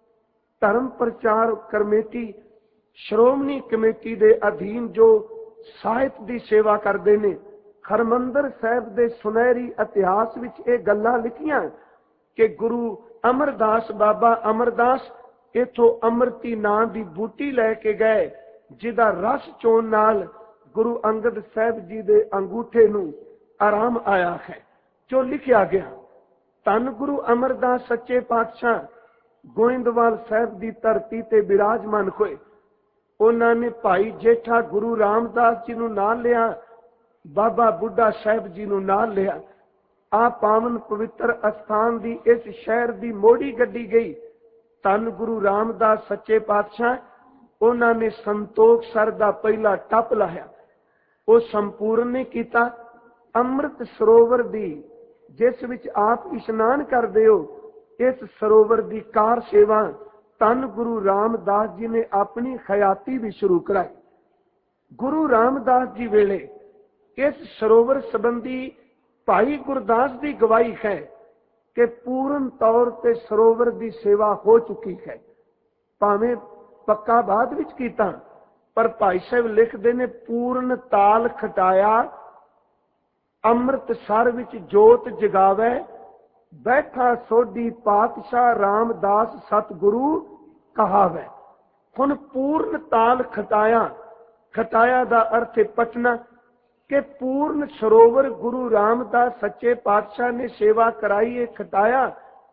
ਧਰਮ ਪ੍ਰਚਾਰ ਕਮੇਟੀ, ਸ਼੍ਰੋਮਣੀ ਕਮੇਟੀ ਦੇ ਅਧੀਨ ਜੋ ਸਾਹਿਤ ਦੀ ਸੇਵਾ ਕਰਦੇ ਨੇ, ਹਰਮੰਦਰ ਸਾਹਿਬ ਦੇ ਸੁਨਹਿਰੀ ਇਤਿਹਾਸ ਵਿੱਚ ਇਹ ਗੱਲਾਂ ਲਿਖੀਆਂ ਕਿ ਗੁਰੂ ਅਮਰਦਾਸ, ਬਾਬਾ ਅਮਰਦਾਸ ਇਥੋਂ ਅਮਰਤੀ ਨਾਂ ਦੀ ਬੂਟੀ ਲੈ ਕੇ ਗਏ, ਜਿਹਦਾ ਰਸ ਚੋਣ ਨਾਲ ਗੁਰੂ ਅੰਗਦ ਸਾਹਿਬ ਜੀ ਦੇ ਅੰਗੂਠੇ ਨੂੰ ਆਰਾਮ ਆਇਆ ਹੈ। ਜੋ ਲਿਖਿਆ ਗਿਆ, ਧੰਨ ਗੁਰੂ ਅਮਰਦਾਸ ਸੱਚੇ ਪਾਤਸ਼ਾਹ ਗੋਇੰਦਵਾਲ ਸਾਹਿਬ ਦੀ ਧਰਤੀ ਤੇ ਬਿਰਾਜਮਾਨ ਹੋਏ। ਉਹਨਾਂ ਨੇ ਭਾਈ ਜੇਠਾ ਗੁਰੂ ਰਾਮਦਾਸ ਜੀ ਨੂੰ ਨਾਲ ਲਿਆ, ਬਾਬਾ ਬੁੱਢਾ ਸਾਹਿਬ ਜੀ ਨੂੰ ਨਾਲ ਲਿਆ। ਆ ਪਾਵਨ ਪਵਿੱਤਰ ਅਸਥਾਨ ਦੀ ਇਸ ਸ਼ਹਿਰ ਦੀ ਮੋੜੀ ਗੱਡੀ ਗਈ। ਧੰਨ ਗੁਰੂ ਰਾਮਦਾਸ ਸੱਚੇ ਪਾਤਸ਼ਾਹ ਉਹਨਾਂ ਨੇ ਸੰਤੋਖ ਸਰ ਦਾ ਪਹਿਲਾ ਟੱਪ ਲਾਇਆ। ਉਹ ਸੰਪੂਰਨ ਨਹੀਂ ਕੀਤਾ। ਅੰਮ੍ਰਿਤ ਸਰੋਵਰ ਦੀ ਜਿਸ ਵਿੱਚ ਆਪ ਇਸ਼ਨਾਨ ਕਰਦੇ ਹੋ, ਇਸ ਸਰੋਵਰ ਦੀ ਕਾਰ ਸੇਵਾ ਧੰਨ ਗੁਰੂ ਰਾਮਦਾਸ ਜੀ ਨੇ ਆਪਣੀ ਖਿਆਤੀ ਵੀ ਸ਼ੁਰੂ ਕਰਾਈ। ਗੁਰੂ ਰਾਮਦਾਸ ਜੀ ਵੇਲੇ ਇਸ ਸਰੋਵਰ ਸੰਬੰਧੀ ਭਾਈ ਗੁਰਦਾਸ ਦੀ ਗਵਾਹੀ ਹੈ ਕਿ ਪੂਰਨ ਤੌਰ ਤੇ ਸਰੋਵਰ ਦੀ ਸੇਵਾ ਹੋ ਚੁੱਕੀ ਹੈ। ਭਾਵੇਂ ਪੱਕਾ ਬਾਅਦ ਵਿੱਚ ਕੀਤਾ, ਪਰ ਭਾਈ ਸਾਹਿਬ ਲਿਖਦੇ ਨੇ ਪੂਰਨ ਤਾਲ ਖਟਾਇਆ, ਅੰਮ੍ਰਿਤਸਰ ਵਿੱਚ ਜੋਤ ਜਗਾਵੇ, ਬੈਠਾ ਸੋਢੀ ਪਾਤਸ਼ਾਹ ਰਾਮਦਾਸ ਸਤਿਗੁਰੂ ਕਹਾਵੇ। ਹੁਣ ਪੂਰਨ ਤਾਲ ਖਟਾਇਆ, ਖਟਾਇਆ ਦਾ ਅਰਥ ਹੈ ਪਟਨਾ, ਕਿ ਪੂਰਨ ਸਰੋਵਰ ਗੁਰੂ ਰਾਮਦਾਸ ਸੱਚੇ ਪਾਤਸ਼ਾਹ ਨੇ ਸੇਵਾ ਕਰਾਈ ਹੈ ਖਟਾਇਆ।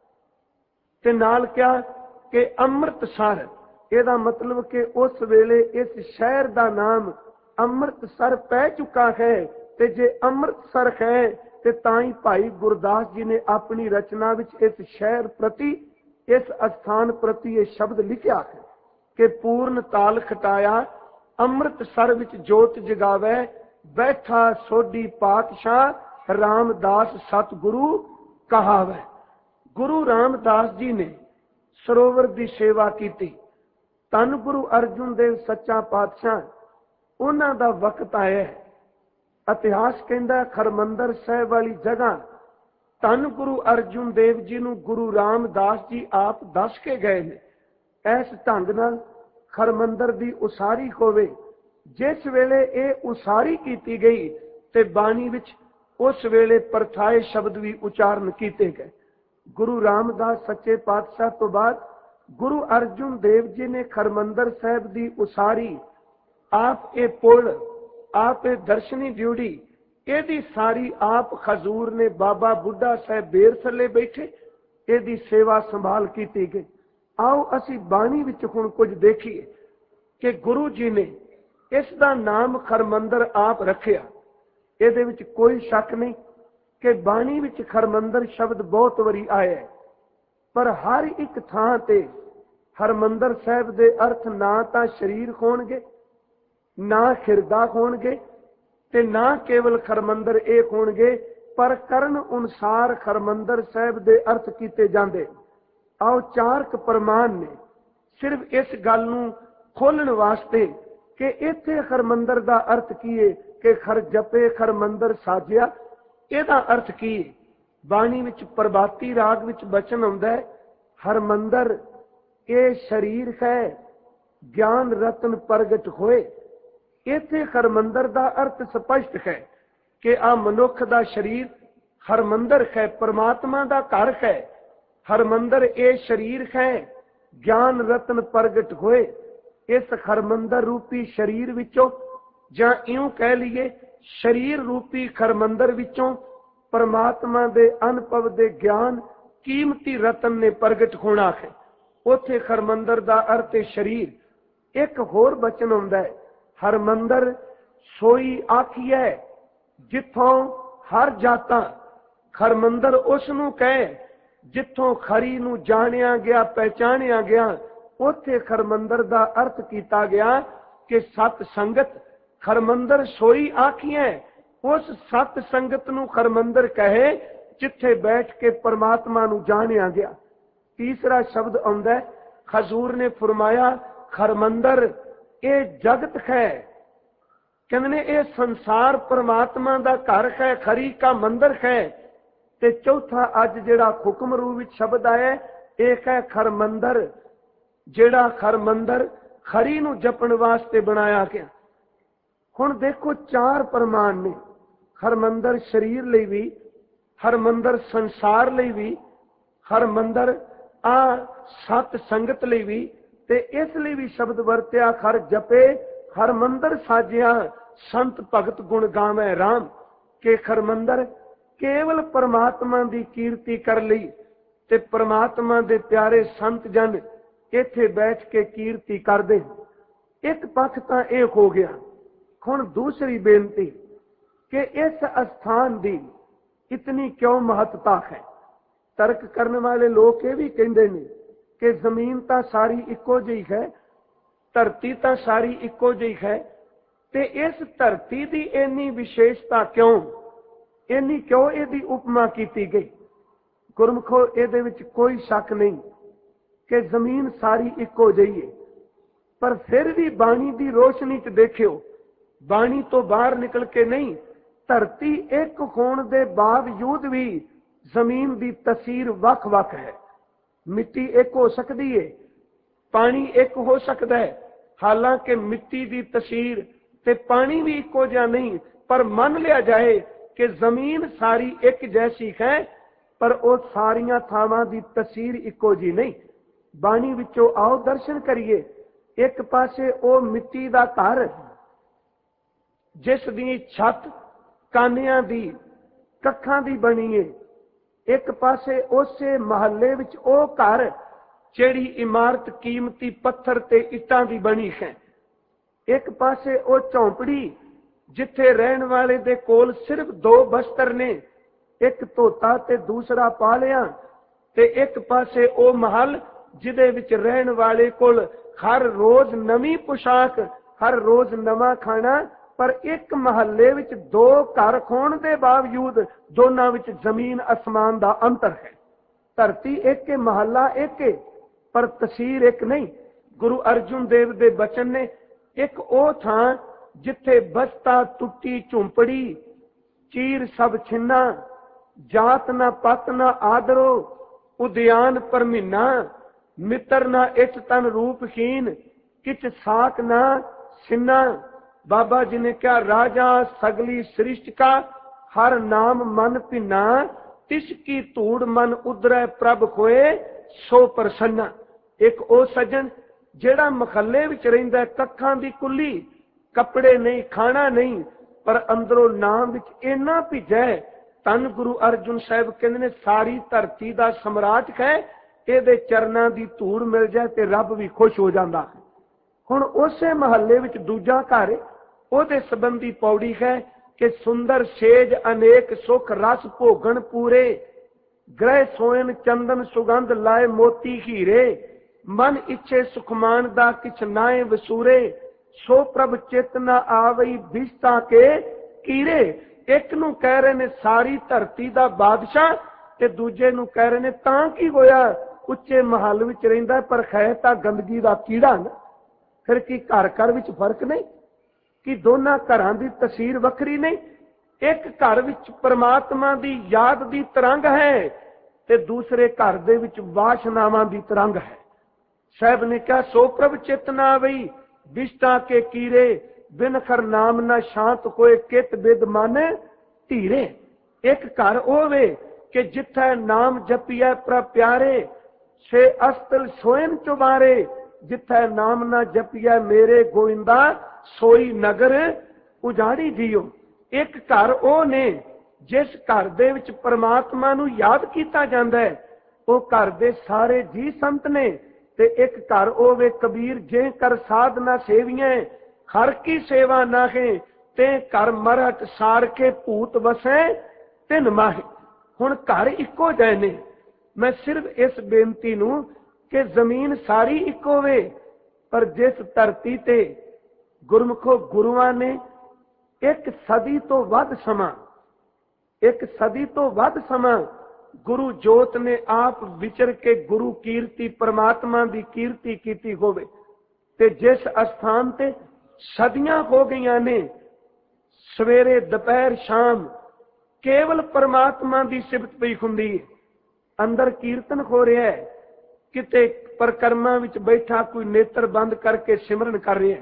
ਤੇ ਨਾਲ ਕਿਹਾ ਕਿ ਅੰਮ੍ਰਿਤਸਰ, ਇਹਦਾ ਮਤਲਬ ਕਿ ਉਸ ਵੇਲੇ ਇਸ ਸ਼ਹਿਰ ਦਾ ਨਾਮ ਅੰਮ੍ਰਿਤਸਰ ਪੈ ਚੁੱਕਾ ਹੈ। ਤੇ ਜੇ ਅੰਮ੍ਰਿਤਸਰ ਹੈ ਤੇ ਤਾਂ ਹੀ ਭਾਈ ਗੁਰਦਾਸ ਜੀ ਨੇ ਆਪਣੀ ਰਚਨਾ ਵਿੱਚ ਇਸ ਸ਼ਹਿਰ ਪ੍ਰਤੀ, ਇਸ ਅਸਥਾਨ ਪ੍ਰਤੀ ਇਹ ਸ਼ਬਦ ਲਿਖਿਆ ਹੈ ਕਿ ਪੂਰਨ ਤਾਲ ਖਟਾਇਆ, ਅੰਮ੍ਰਿਤਸਰ ਵਿੱਚ ਜੋਤ ਜਗਾਵੇ, ਬੈਠਾ ਸੋਢੀ ਪਾਤਸ਼ਾਹ ਰਾਮਦਾਸ ਸਤਿਗੁਰੂ ਕਹਾਵੇ। ਗੁਰੂ ਰਾਮਦਾਸ ਜੀ ਨੇ ਸਰੋਵਰ ਦੀ ਸੇਵਾ ਕੀਤੀ। ਧੰਨ ਗੁਰੂ ਅਰਜੁਨ ਦੇਵ ਸੱਚਾ ਪਾਤਸ਼ਾਹ, ਉਹਨਾਂ ਦਾ ਵਕਤ ਆਇਆ। ਇਤਿਹਾਸ ਕਹਿੰਦਾ ਹਰਮੰਦਰ ਸਾਹਿਬ ਵਾਲੀ ਜਗ੍ਹਾ ਧੰਨ ਗੁਰੂ ਅਰਜੁਨ ਦੇਵ ਜੀ ਨੂੰ ਗੁਰੂ ਰਾਮਦਾਸ ਜੀ ਆਪ ਦੱਸ ਕੇ ਗਏ ਨੇ। ਇਸ ਢੰਗ ਨਾਲ ਹਰਮੰਦਰ ਦੀ ਉਸਾਰੀ ਹੋਵੇ। ਜਿਸ ਵੇਲੇ ਇਹ ਉਸਾਰੀ ਕੀਤੀ ਗਈ ਤੇ ਬਾਣੀ ਵਿੱਚ ਉਸ ਵੇਲੇ ਪਰਥਾਏ ਸ਼ਬਦ ਵੀ ਉਚਾਰਨ ਕੀਤੇ ਗਏ। ਗੁਰੂ ਰਾਮਦਾਸ ਸੱਚੇ ਪਾਤਸ਼ਾਹ ਤੋਂ ਬਾਅਦ ਗੁਰੂ ਅਰਜੁਨ ਦੇਵ ਜੀ ਨੇ ਹਰਮੰਦਰ ਸਾਹਿਬ ਦੀ ਉਸਾਰੀ, ਆਪ ਇਹ ਪੁਲ, ਆਪ ਇਹ ਦਰਸ਼ਨੀ ਡਿਊਟੀ, ਇਹਦੀ ਸਾਰੀ ਆਪ ਹਜ਼ੂਰ ਨੇ ਬਾਬਾ ਬੁੱਢਾ ਸਾਹਿਬ ਬੇਰ ਥੱਲੇ ਬੈਠੇ ਇਹਦੀ ਸੇਵਾ ਸੰਭਾਲ ਕੀਤੀ ਗਈ। ਆਓ ਅਸੀਂ ਬਾਣੀ ਵਿੱਚ ਹੁਣ ਕੁਝ ਦੇਖੀਏ ਕਿ ਗੁਰੂ ਜੀ ਨੇ ਇਸ ਦਾ ਨਾਮ ਹਰਮੰਦਰ ਆਪ ਰੱਖਿਆ। ਇਹਦੇ ਵਿੱਚ ਕੋਈ ਸ਼ੱਕ ਨਹੀਂ ਕਿ ਬਾਣੀ ਵਿੱਚ ਹਰਮੰਦਰ ਸ਼ਬਦ ਬਹੁਤ ਵਾਰੀ ਆਇਆ ਹੈ, ਪਰ ਹਰ ਇੱਕ ਥਾਂ ਤੇ ਹਰਮੰਦਰ ਸਾਹਿਬ ਦੇ ਅਰਥ ਨਾ ਤਾਂ ਸਰੀਰ ਹੋਣਗੇ, ਨਾ ਖਿਰਦਾ ਹੋਣਗੇ, ਤੇ ਨਾ ਕੇਵਲ ਹਰਮੰਦਰ ਇਹ ਹੋਣਗੇ, ਪਰ ਕਰਨ ਅਨੁਸਾਰ ਹਰਮੰਦਰ ਸਾਹਿਬ ਦੇ ਅਰਥ ਕੀਤੇ ਜਾਂਦੇ। ਆਓ ਚਾਰ ਕੁ ਪ੍ਰਮਾਣ ਨੇ ਸਿਰਫ ਇਸ ਗੱਲ ਨੂੰ ਖੋਲਣ ਵਾਸਤੇ ਕਿ ਇੱਥੇ ਹਰਮੰਦਰ ਦਾ ਅਰਥ ਕੀ ਹੈ, ਕਿ ਖਰ ਜਪੇ ਹਰਮੰਦਰ ਸਾਜਿਆ, ਇਹਦਾ ਅਰਥ ਕੀ ਹੈ। ਬਾਣੀ ਵਿੱਚ ਪ੍ਰਭਾਤੀ ਰਾਗ ਵਿੱਚ ਬਚਨ ਆਉਂਦਾ ਹੈ, ਹਰਮੰਦਰ ਇਹ ਸਰੀਰ ਹੈ, ਗਿਆਨ ਰਤਨ ਪ੍ਰਗਟ ਹੋਏ। ਇੱਥੇ ਹਰਮੰਦਰ ਦਾ ਅਰਥ ਸਪਸ਼ਟ ਹੈ ਕਿ ਆ ਮਨੁੱਖ ਦਾ ਸਰੀਰ ਹਰਮੰਦਰ ਹੈ, ਪਰਮਾਤਮਾ ਦਾ ਘਰ ਹੈ। ਹਰਮੰਦਰ ਇਹ ਸਰੀਰ ਹੈ, ਗਿਆਨ ਰਤਨ ਪ੍ਰਗਟ ਹੋਏ। ਇਸ ਹਰਮੰਦਰ ਰੂਪੀ ਸਰੀਰ ਵਿੱਚੋਂ, ਜਾਂ ਇਉਂ ਕਹਿ ਲਈਏ ਸਰੀਰ ਰੂਪੀ ਹਰਮੰਦਰ ਵਿੱਚੋਂ ਪਰਮਾਤਮਾ ਦੇ ਅਨੁਭਵ ਦੇ ਗਿਆਨ ਕੀਮਤੀ ਰਤਨ ਨੇ ਪ੍ਰਗਟ ਹੋਣਾ ਹੈ। ਉੱਥੇ ਹਰਮੰਦਰ ਦਾ ਅਰਥ ਹੈ ਸਰੀਰ। ਇੱਕ ਹੋਰ ਬਚਨ ਆਉਂਦਾ ਹੈ, ਹਰਮੰਦਰ ਸੋਈ ਆਖੀਐ ਜਿੱਥੋਂ ਹਰ ਜਾਤਾਂ। ਹਰਮੰਦਰ ਉਸ ਨੂੰ ਕਹੇ ਜਿੱਥੋਂ ਖਰੀ ਨੂੰ ਜਾਣਿਆ ਗਿਆ, ਪਹਿਚਾਣਿਆ ਗਿਆ। ਉੱਥੇ ਹਰਮੰਦਰ ਦਾ ਅਰਥ ਕੀਤਾ ਗਿਆ ਕਿ ਸਤ ਸੰਗਤ। ਹਰਮੰਦਰ ਸੋਈ ਆਖੀਐ, ਉਸ ਸਤ ਸੰਗਤ ਨੂੰ ਹਰਮੰਦਰ ਕਹੇ ਜਿੱਥੇ ਬੈਠ ਕੇ ਪਰਮਾਤਮਾ ਨੂੰ ਜਾਣਿਆ ਗਿਆ। ਤੀਸਰਾ ਸ਼ਬਦ ਆਉਂਦਾ, ਹਜ਼ੂਰ ਨੇ ਫਰਮਾਇਆ ਹਰਮੰਦਰ ਇਹ ਜਗਤ ਹੈ। ਕਹਿੰਦੇ ਨੇ ਇਹ ਸੰਸਾਰ ਪਰਮਾਤਮਾ ਦਾ ਘਰ ਹੈ, ਖਰੀ ਕਾ ਮੰਦਰ ਹੈ। ਤੇ ਚੌਥਾ ਅੱਜ ਜਿਹੜਾ ਹੁਕਮ ਰੂਪ ਵਿੱਚ ਸ਼ਬਦ ਆਇਆ, ਇਹ ਹੈ ਹਰਮੰਦਰ, ਜਿਹੜਾ ਹਰਮੰਦਰ ਖਰੀ ਨੂੰ ਜਪਣ ਵਾਸਤੇ ਬਣਾਇਆ ਗਿਆ। ਹੁਣ ਦੇਖੋ ਚਾਰ ਪ੍ਰਮਾਣ ਨੇ, ਹਰਮੰਦਰ ਸਰੀਰ ਲਈ ਵੀ, ਹਰਮੰਦਰ ਸੰਸਾਰ ਲਈ ਵੀ, ਹਰਮੰਦਰ ਆ ਸਤ ਸੰਗਤ ਲਈ ਵੀ, ਤੇ ਇਸ ਲਈ ਵੀ ਸ਼ਬਦ ਵਰਤਿਆ ਹਰ ਜਪੇ ਹਰਮੰਦਰ ਸਾਜਿਆ, ਸੰਤ ਭਗਤ ਗੁਣ ਗਾਵੇ ਰਾਮ। कि खरमंदर केवल परमात्मा की कीर्ति कर ली ते परमात्मा दे प्यारे संत जन इत्थे बैठ के कीर्ति करदे। एक पक्ष तो यह हो गया। हुण दूसरी बेनती कि इस स्थान की इतनी क्यों महत्ता है। तर्क करने वाले लोग ये भी कहते हैं कि जमीन तो सारी इको जी है, धरती तो सारी इको जी है, ते इस धरती की इन्नी विशेषता क्यों, इन्नी क्यों इसकी उपमा की गई। गुरमुखो इहदे विच कोई शक नहीं कि जमीन सारी इको जी है, पर फिर भी बाणी की रोशनी च देखियो, बाणी तो बाहर निकल के नहीं, धरती एक होने के बावजूद भी जमीन की तस्वीर वख वख है। मिट्टी एक हो सकती है, पानी एक हो सकता है, हालांकि मिट्टी की तस्वीर ते पानी भी इको जिहा नहीं, पर मान लिया जाए कि जमीन सारी एक जैसी है, पर वो सारिया थावां की तस्वीर इको जी नहीं। बाणी विचों आओ दर्शन करिए। एक पासे वो मिट्टी का घर जिस दी छत कानिया दी कखां दी बनी है, एक पासे उसे महल्ले विच ओ घर जेड़ी इमारत कीमती पत्थर ते इटां दी बनी है। एक पासे ओ झोंपड़ी जिथे रहन वाले दे कोल सिर्फ दो बस्तर ने, एक धोता ते दूसरा पालिया, ते एक पासे ओ महल जिदे विच रहन वाले कोल हर रोज नवी पोशाक, हर रोज नवा खाना, पर एक महल्ले विच दो घर होने के बावजूद दोनों विच जमीन आसमान का अंतर है। धरती एक है, महल्ला एक है, पर तस्वीर एक नहीं। गुरु अर्जुन देव दे बचन ने एक ओ थां जिथे बस्ता टुटी झुंपड़ी, चीर सब छिन्ना, जात ना पत ना आदरो, उद्यान पर महीना, मित्र ना इच तन रूपहीन, किच साक ना सिन्ना। बाबा जी ने क्या राजा सगली सृष्टि का हर नाम मन भिन्ना, तिसकी धूड़ मन उधरै प्रभ खोए सो प्रसन्ना। एक ओ सज्जन जेड़ा महल्ले विच रहिंदा, कखां दी कुली, कपड़े नहीं, खाना नहीं, पर अंदरों नाम विच इन्ना भिजा है। धन गुरु अर्जुन साहब कहंदे ने सारी धरती दा सम्राट है, इहदे चरनां दी धूड़ मिल जाए ते रब भी खुश हो जांदा है। हुण उसे महल्ले विच दूजा घर, ਉਹਦੇ संबंधी पौड़ी है कि सुंदर सेज अनेक सुख रस भोगन पूरे, ग्रह सोयन चंदन सुगंध लाए मोती हीरे, मन इच्छे सुखमान दा किछ नाए वसूरे, सो प्रभ चित न आवई बिस्ता के कीरे। एक नू कह रहे ने सारी धरती दा बादशाह, ते दूजे नू कह रहे ने तां की होया, उच्चे महल विच रहिंदा पर है तां गंदगी दा कीड़ा ना। फिर की घर घर विच फर्क नहीं कि दोनों घरां दी तस्वीर वखरी नहीं। एक घर विच परमात्मा दी याद दी तरंग है, ते दूसरे घर दे विच वासनावां दी तरंग है। साहब ने कहा सो प्रभ चित ना आवई बिस्टा के कीरे, बिन खर नाम ना शांत होए कित बिद मन धीरे। एक घर होवे कि जिथे नाम जपिया प्रभ प्यारे, से अस्तल सोयन चुबारे, जिथे नाम ना जपिया मेरे गोविंदा, सोई नगर उजाड़ी जियो। एक घर ओ ने जिस घर दे विच परमात्मा नू याद कीता जांदा है, ओ घर दे सारे जी संत ने। ते एक घर ओवे कबीर जे कर साधना सेवियां, हर की सेवा नाहे, ते घर मरहट सार के भूत वसे तिन माहे। हुण घर इको जै ने। मैं सिर्फ इस बेनती नू कि जमीन सारी इको वे, पर जिस धरती ते गुरमुखो गुरुआं ने एक सदी तो वध समा, एक सदी तो वध समा गुरु जोत ने आप विचर के गुरु कीर्ति परमात्मा की कीर्ति कीती होवे, ते जिस स्थान ते सदियां हो गईयां ने, सवेरे दोपहर शाम केवल परमात्मा की सिफत पई हुंदी है। अंदर कीर्तन हो रहा है, किते परकर्मा विच बैठा कोई नेत्र बंद करके सिमरन कर रहा है,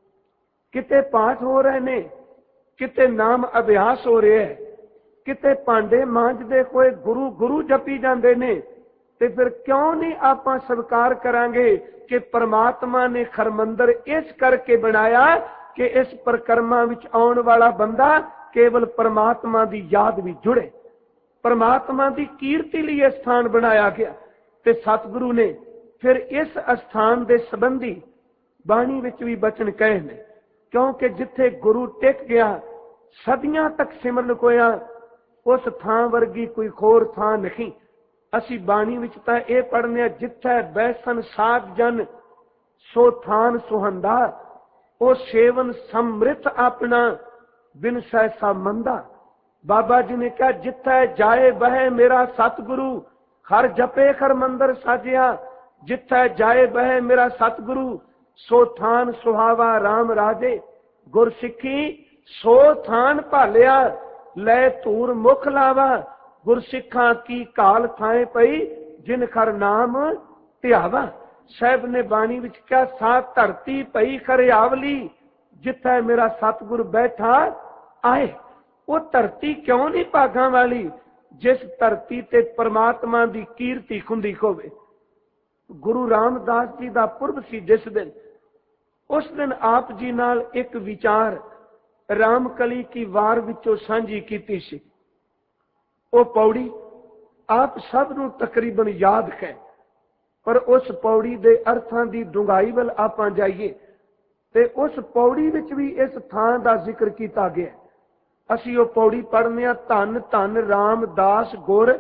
किते पाठ हो रहे ने, किते नाम अभ्यास हो रहा है, किते भांडे मांजदे कोई गुरु गुरु जपी जाते ने। ते फिर क्यों नहीं आपां स्वीकार करांगे कि परमात्मा ने खरमंदर इस करके बनाया कि इस परकर्मा विच आउण वाला बंदा केवल परमात्मा की याद भी जुड़े। परमात्मा की कीर्ति लिए स्थान बनाया गया। ते सतगुरु ने फिर इस स्थान के संबंधी बाणी विच भी बचन कहे ने, क्योंकि जिथे गुरु टिक गया सदियां तक सिमरन होया, उस थां वर्गी कोई होर थां नहीं। असी बाणी विच तां इह पढ़ने, जिथे बैसन साध जन सो थान सुहंदा, ओ सेवन समृत अपना बिन सहसा मंदा। बाबा जी ने कहा, जिथे जाए बह मेरा सतगुरु, हर जपे खर मंदिर साजिया। जिथे जाए बह मेरा सतगुरु, सो थान सुहावा राम राजे। गुरसिखी सो थान भालिया, लै धूर मुख लावा। गुरसिखा की काल थाए पई, जिन खर नाम ध्यावा। साहब ने बाणी विच कहा, सा धरती पई खरियावली, जिथे मेरा सतगुरु बैठा आए। वो धरती क्यों नहीं भागा वाली, जिस धरती ते परमात्मा की कीर्ति खुंदी होवे। गुरु रामदास जी का पुरब सी जिस दिन, उस दिन आप जी नाल एक विचार रामकली की वार विचों सांझी कीती सी। वो पौड़ी आप सब नूं तकरीबन याद है, पर उस पौड़ी दे अर्थां दी डूंघाई वल आपां जाइए ते उस पौड़ी विच भी इस थां दा जिक्र कीता गया। असी वो पौड़ी पढ़ने आ, धन धन रामदास गुर,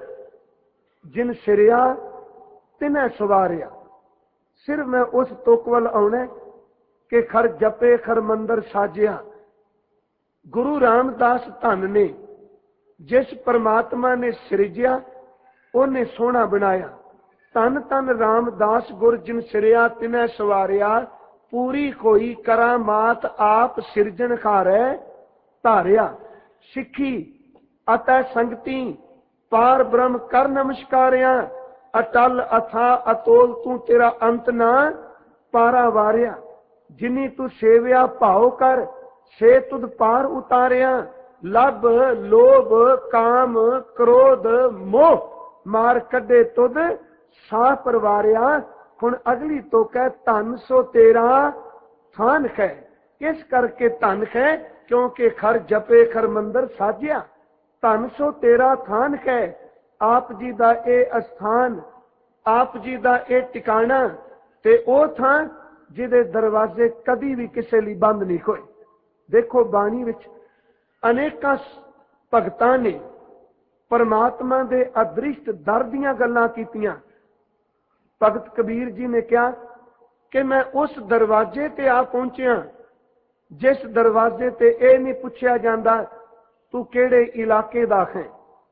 जिन सिरिया तिन्हें सवारिया। सिर मैं उस तुक वल आउणा कि खर जपे खर मंदिर साजिया। गुरु रामदास धन ने, जिस परमात्मा ने सिरजिया उन्हें सोहना बनाया। धन धन रामदास गुर, जिन सिरिया तिन्हें सवारिया। पूरी कोई करामात आप सिरजन खारे धारिया। सिखी अतः संगति पार ब्रह्म कर नमस्कारिया। अटल अथा अतोल तू तेरा अंत ना पारा वारिया। जिनी तू सेविया भाव कर, से तुद पार उतारिया। लब लोभ काम क्रोध मोह, मार कड्डे तुद सा परवारिया। हुण अगली तो कह, धन सो तेरा थान है। इस करके धन है, क्योंकि खर जपे खर मंदिर साजिया। धन सो तेरा थान है। आप जी दा ए स्थान, आप जी दा ए टिकाणा, ते ओ थां जिहदे दरवाजे कदी भी किसी लिए बंद नहीं होए। देखो बाणी विच अनेकां भगतां ने परमात्मा दे अदृष्ट दर दीयां गल्लां कीतियां। भगत कबीर जी ने कहा कि मैं उस दरवाजे ते आ पहुंचिया जिस दरवाजे ते ए नहीं पूछया जांदा तू केड़े इलाके दा है।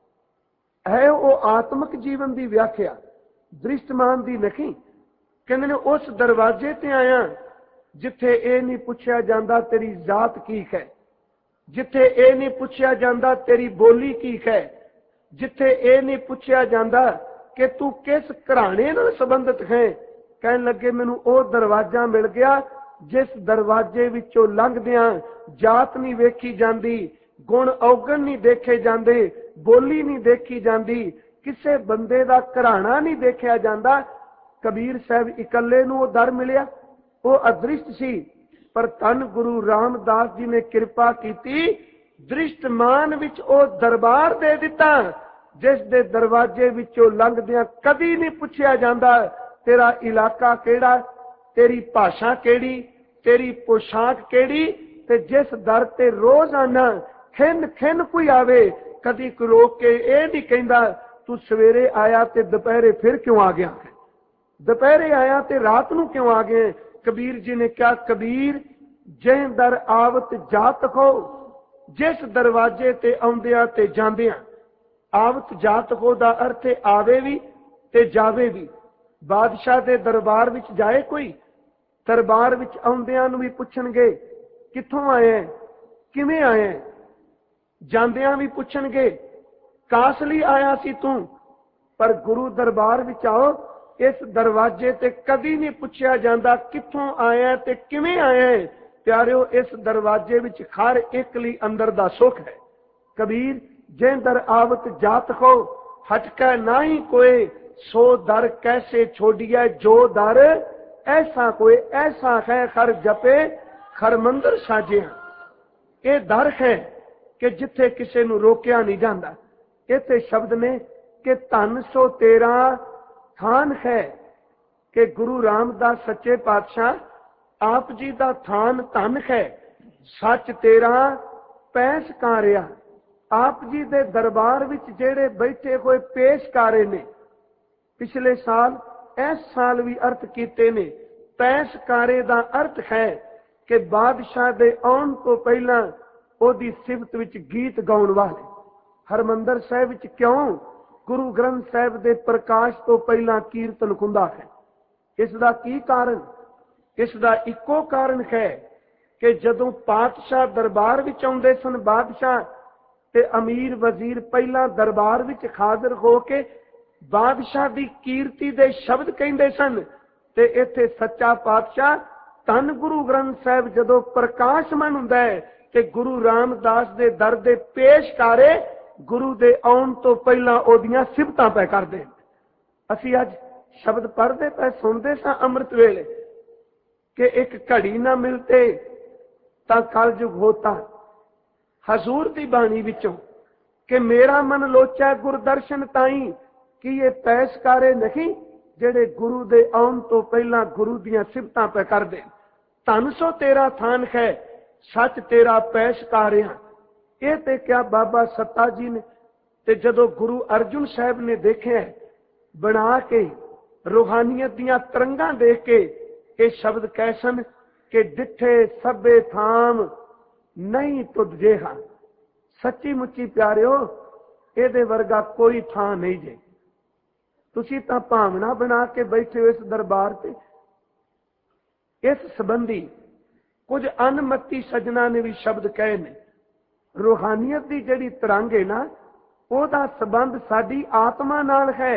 है वो आत्मक जीवन की व्याख्या, दृष्टमान दी नहीं। कहंदे ने उस दरवाजे ते आया जिथे ए नहीं पूछया जांदा तेरी जात की है, जिथे ए नहीं पूछया जांदा तेरी बोली की है, जिथे ए नहीं पूछया जांदा कि तू किस घराने नाल संबंधित है। कहन लगे मैनू ओ दरवाजा मिल गया जिस दरवाजे विचों लंघदियां जात नहीं वेखी जांदी, गुण अवगण नहीं देखे जांदे, बोली नहीं देखी जांदी, किसे बंदे दा घराना नहीं देखा जांदा। कबीर साहब इकल्ले नूं ओ दर मिलिया, वो अदृष्ट सी। पर धन गुरु रामदास जी ने कृपा कीती, दृष्टमान विच ओ दरबार दे दिता जिस दे दरवाजे विचों लंघदियां कदी नहीं पूछया जांदा तेरा इलाका केड़ा, तेरी भाषा केड़ी, तेरी पोशाक केड़ी। ते जिस दर ते रोजाना खिन खिन कोई आवे, कदी कोई रोक के ये नहीं कहंदा तू सवेरे आया ते दोपहरे फिर क्यों आ गया, दोपहरे आया ते रात नूं क्यों आ गए। कबीर जी ने कहा, कबीर जह दर आवत जात खो, जिस दरवाजे ते आउंदिया ते जांदिया। आवत जात खो दा अर्थ है आवे भी ते जावे भी। बादशाह दे दरबार विच जाए कोई, दरबार विच आउंदियां नूं भी पुछणगे कित्थों आए हैं, किवें आए हैं, जांदियां भी पुछणगे कास लई आया सी तू। पर गुरु दरबार विच आओ, इस दरवाजे ते कदी नहीं पूछया जांदा कित्थों आया ते किवें आया है। प्यारिओ इस दरवाजे विच हर एक लई अंदर दा सुख है। कबीर जे दर आवत जात को हटका ना ही कोई, सो दर कैसे छोड़िया जो दर ऐसा कोई। ऐसा है खर जपे खर मंदिर साजिया, ये दर है कि जिथे किसी नूं रोकिया नहीं जाता। इत्थे शब्द ने कि धन सो तेरा थान है कि गुरु रामदास सच्चे पातशाह आप जी का थान धन है। सच तेरा पैस कारिया आप जी दे दरबार विच जेड़े बैठे हुए पेशकारे ने पिछले साल इस साल भी अर्थ कीते ने। पैसकारे का अर्थ है कि बादशाह दे आउण तो पहला ओदी सिफत विच गीत गाउण वाले। हरमंदर साहिब विच क्यों गुरु ग्रंथ साहिब दे प्रकाश तो पहला कीर्तन हुंदा है? इसदा की कारण? इसदा इको कारण है कि जदों पातशाह दरबार विच आउंदे सन, बादशाह ते अमीर वजीर पहला दरबार विच हाजिर हो के बादशाह दी कीर्ति दे शब्द कहंदे सन। ते इत्थे सच्चा पातशाह धन गुरु ग्रंथ साहिब जदों प्रकाशमान हुंदा है कि गुरु रामदास दे दर दे पेशकारे गुरु दे आउण तो पहला ओदियां सिफतां पै करदे। असीं अज शब्द पढ़दे पै सुनदे सां अमृत वेले कि एक घड़ी ना मिलते तां कलयुग होता। हजूर दी बाणी विचों कि मेरा मन लोचा गुरदर्शन ताई कि ये पैसकारे नहीं जेड़े गुरु दे आउण तो पहला गुरु दियां सिफतां पै करदे। धन सो तेरा थान है सच तेरा पैसकारिया। ये ते क्या बाबा सत्ता जी ने ते जदों गुरु अर्जुन साहब ने देखे बना के रूहानियत दियां तरंगां देख के ये शब्द कैसन कि डिठे सबे थाम नहीं तुझ जेहा। सच्ची मुच्ची प्यारिओ ये वर्गा कोई थां नहीं जे। तुसी तां भावना बना के बैठे हो इस दरबार से। इस संबंधी कुछ अनमती सजना ने भी शब्द कहे ने। रूहानियत की जिहड़ी तरंग है ना ओहदा संबंध साडी आत्मा नाल है।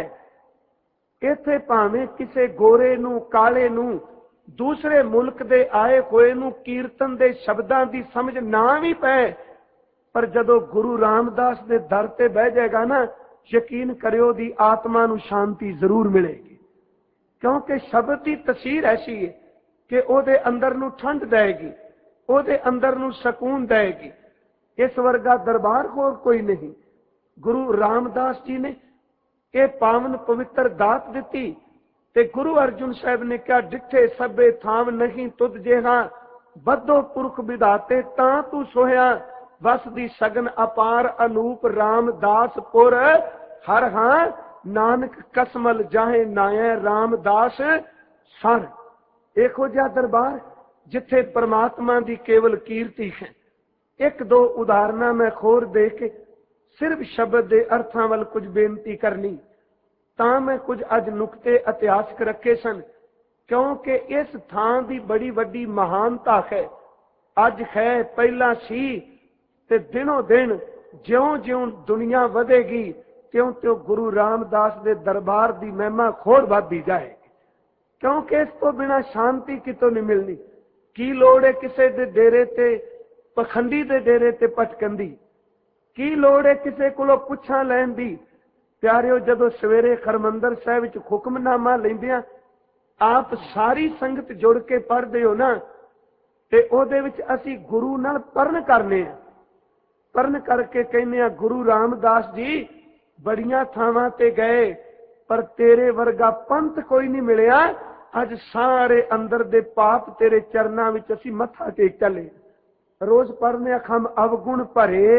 इत्थे भावें किसे गोरे नूं काले नूं दूसरे मुल्क दे आए होए नूं कीर्तन दे शब्दां दी समझ ना भी पै, पर जदों गुरु रामदास दे दर ते बह जाएगा ना यकीन करियो दी आत्मा नूं शांति जरूर मिलेगी। क्योंकि शब्द की तसीर ऐसी है कि ओदे अंदर नूं ठंड देगी, ओदे अंदर नूं सकून देगी। इस वर्गा दरबार होर कोई नहीं। गुरु रामदास जी ने यह पावन पवित्र दात दिती ते गुरु अर्जुन साहब ने क्या डिठे सबे थाम नहीं तुद जेहा बद्धो पुरख विधाते तां तू सोया बस दी सगन अपार अनूप रामदास पुर हर हां नानक कसमल जाहे नाये रामदास सर। एको जिहा दरबार जिथे परमात्मा दी केवल कीर्ति है। एक दो उदाहरण मैं खोर दे के सिर्फ शब्द दे अर्थां वल कुछ बेनती करनी तां मैं कुछ अज नुकते इतिहासक रखे सन, क्योंकि इस थां दी बड़ी वड्डी महानता है। अज है पहला सी ते दिनों दिन ज्यों ज्यों दुनिया वधेगी त्यों त्यों गुरु रामदास दे दरबार दी महिमा खोड़ बढ़ती जाएगी। क्योंकि इस तो बिना शांति कितों नहीं मिलनी। की लोड़ है किसी दे डेरे ते पखंडी दे डेरे ते भटकन दी? की लोड़ है किसी कोलों पुछां लैण दी? प्यारिओ जदों सवेरे हरमंदर साहिब विच हुक्मनामा लैंदियां आप सारी संगत जुड़ के पढ़दे हो ना ते ओहदे विच असीं गुरु नाल परण करने आ। परण करके कहने आ गुरु रामदास जी बड़ियां थावां ते गए पर तेरे वर्गा पंथ कोई नहीं मिलिया। अज सारे अंदर दे पाप तेरे चरनां विच असीं मत्था टेक चले। रोज पढ़ने हम अवगुण भरे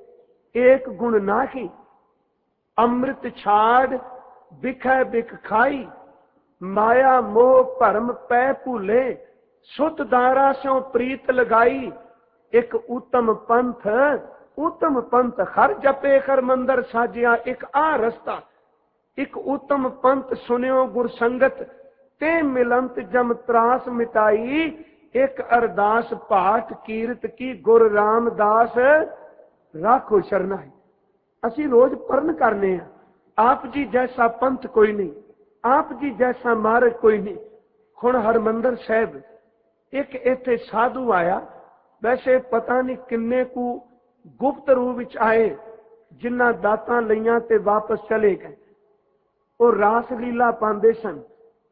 एक गुण नाही अमृत छाड़ बिखै बिख खाई माया मोह भरम पै भूले सुत दारा स्यों प्रीत लगाई एक उत्तम पंथ उत्तम पंथ हर जपे हर मंदर साजिया एक आ रस्ता एक उत्तम पंथ सुनियो गुर संगत ते मिलंत जम त्रास मिटाई एक अरदास पाठ कीरत की गुर रामदास राखो शरणाई। असी रोज पढ़न करने हैं। आप जी जैसा पंथ कोई नहीं, आप जी जैसा मार्ग कोई नहीं। हुण हरमंदर साहिब एक इत्थे साधु आया, वैसे पता नहीं किन्ने को गुप्त रूप विच आए जिन्ना दातां लईआं ते वापस चले गए। वो रास लीला पांदे सन,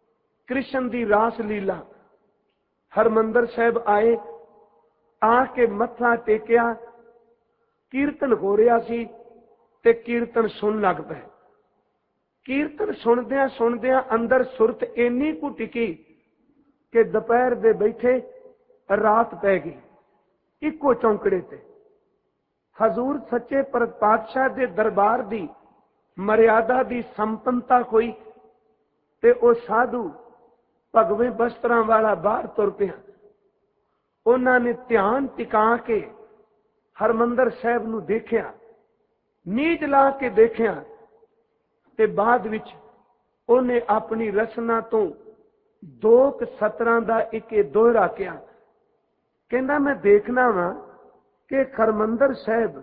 कृष्ण दी रास लीला। हरमंदर साहिब आए, आके मत्था टेकिया ਕੀਰਤਨ ਹੋ ਰਿਹਾ ਸੀ ਤੇ ਕੀਰਤਨ ਸੁਣ ਲੱਗ ਪਏ। ਕੀਰਤਨ ਸੁਣਦਿਆਂ ਸੁਣਦਿਆਂ ਅੰਦਰ ਸੁਰਤ ਇੰਨੀ ਕੁ ਟਿਕੀ ਕਿ ਦੁਪਹਿਰ ਦੇ ਬੈਠੇ ਰਾਤ ਪੈ ਗਈ ਇੱਕੋ ਚੌਂਕੜੇ ਤੇ। ਹਜ਼ੂਰ ਸੱਚੇ ਪਾਤਸ਼ਾਹ ਦੇ ਦਰਬਾਰ ਦੀ ਮਰਿਆਦਾ ਦੀ ਸੰਪੰਨਤਾ ਹੋਈ ਤੇ ਉਹ ਸਾਧੂ ਭਗਵੇਂ ਬਸਤਰਾਂ ਵਾਲਾ ਬਾਹਰ ਤੁਰ ਪਿਆ। ਉਹਨਾਂ ਨੇ ਧਿਆਨ ਟਿਕਾ ਕੇ ਹਰਮੰਦਰ ਸਾਹਿਬ ਨੂੰ ਦੇਖਿਆ, ਨੀਝ ਲਾ ਕੇ ਦੇਖਿਆ ਤੇ ਬਾਅਦ ਵਿੱਚ ਉਹਨੇ ਆਪਣੀ ਰਚਨਾ ਤੋਂ ਦੋ ਕੁ ਸਤਰਾਂ ਦਾ ਇੱਕ ਇਹ ਦੋਹਰਾ ਕਿਹਾ। ਕਹਿੰਦਾ ਮੈਂ ਦੇਖਣਾ ਵਾਂ ਕਿ ਹਰਮੰਦਰ ਸਾਹਿਬ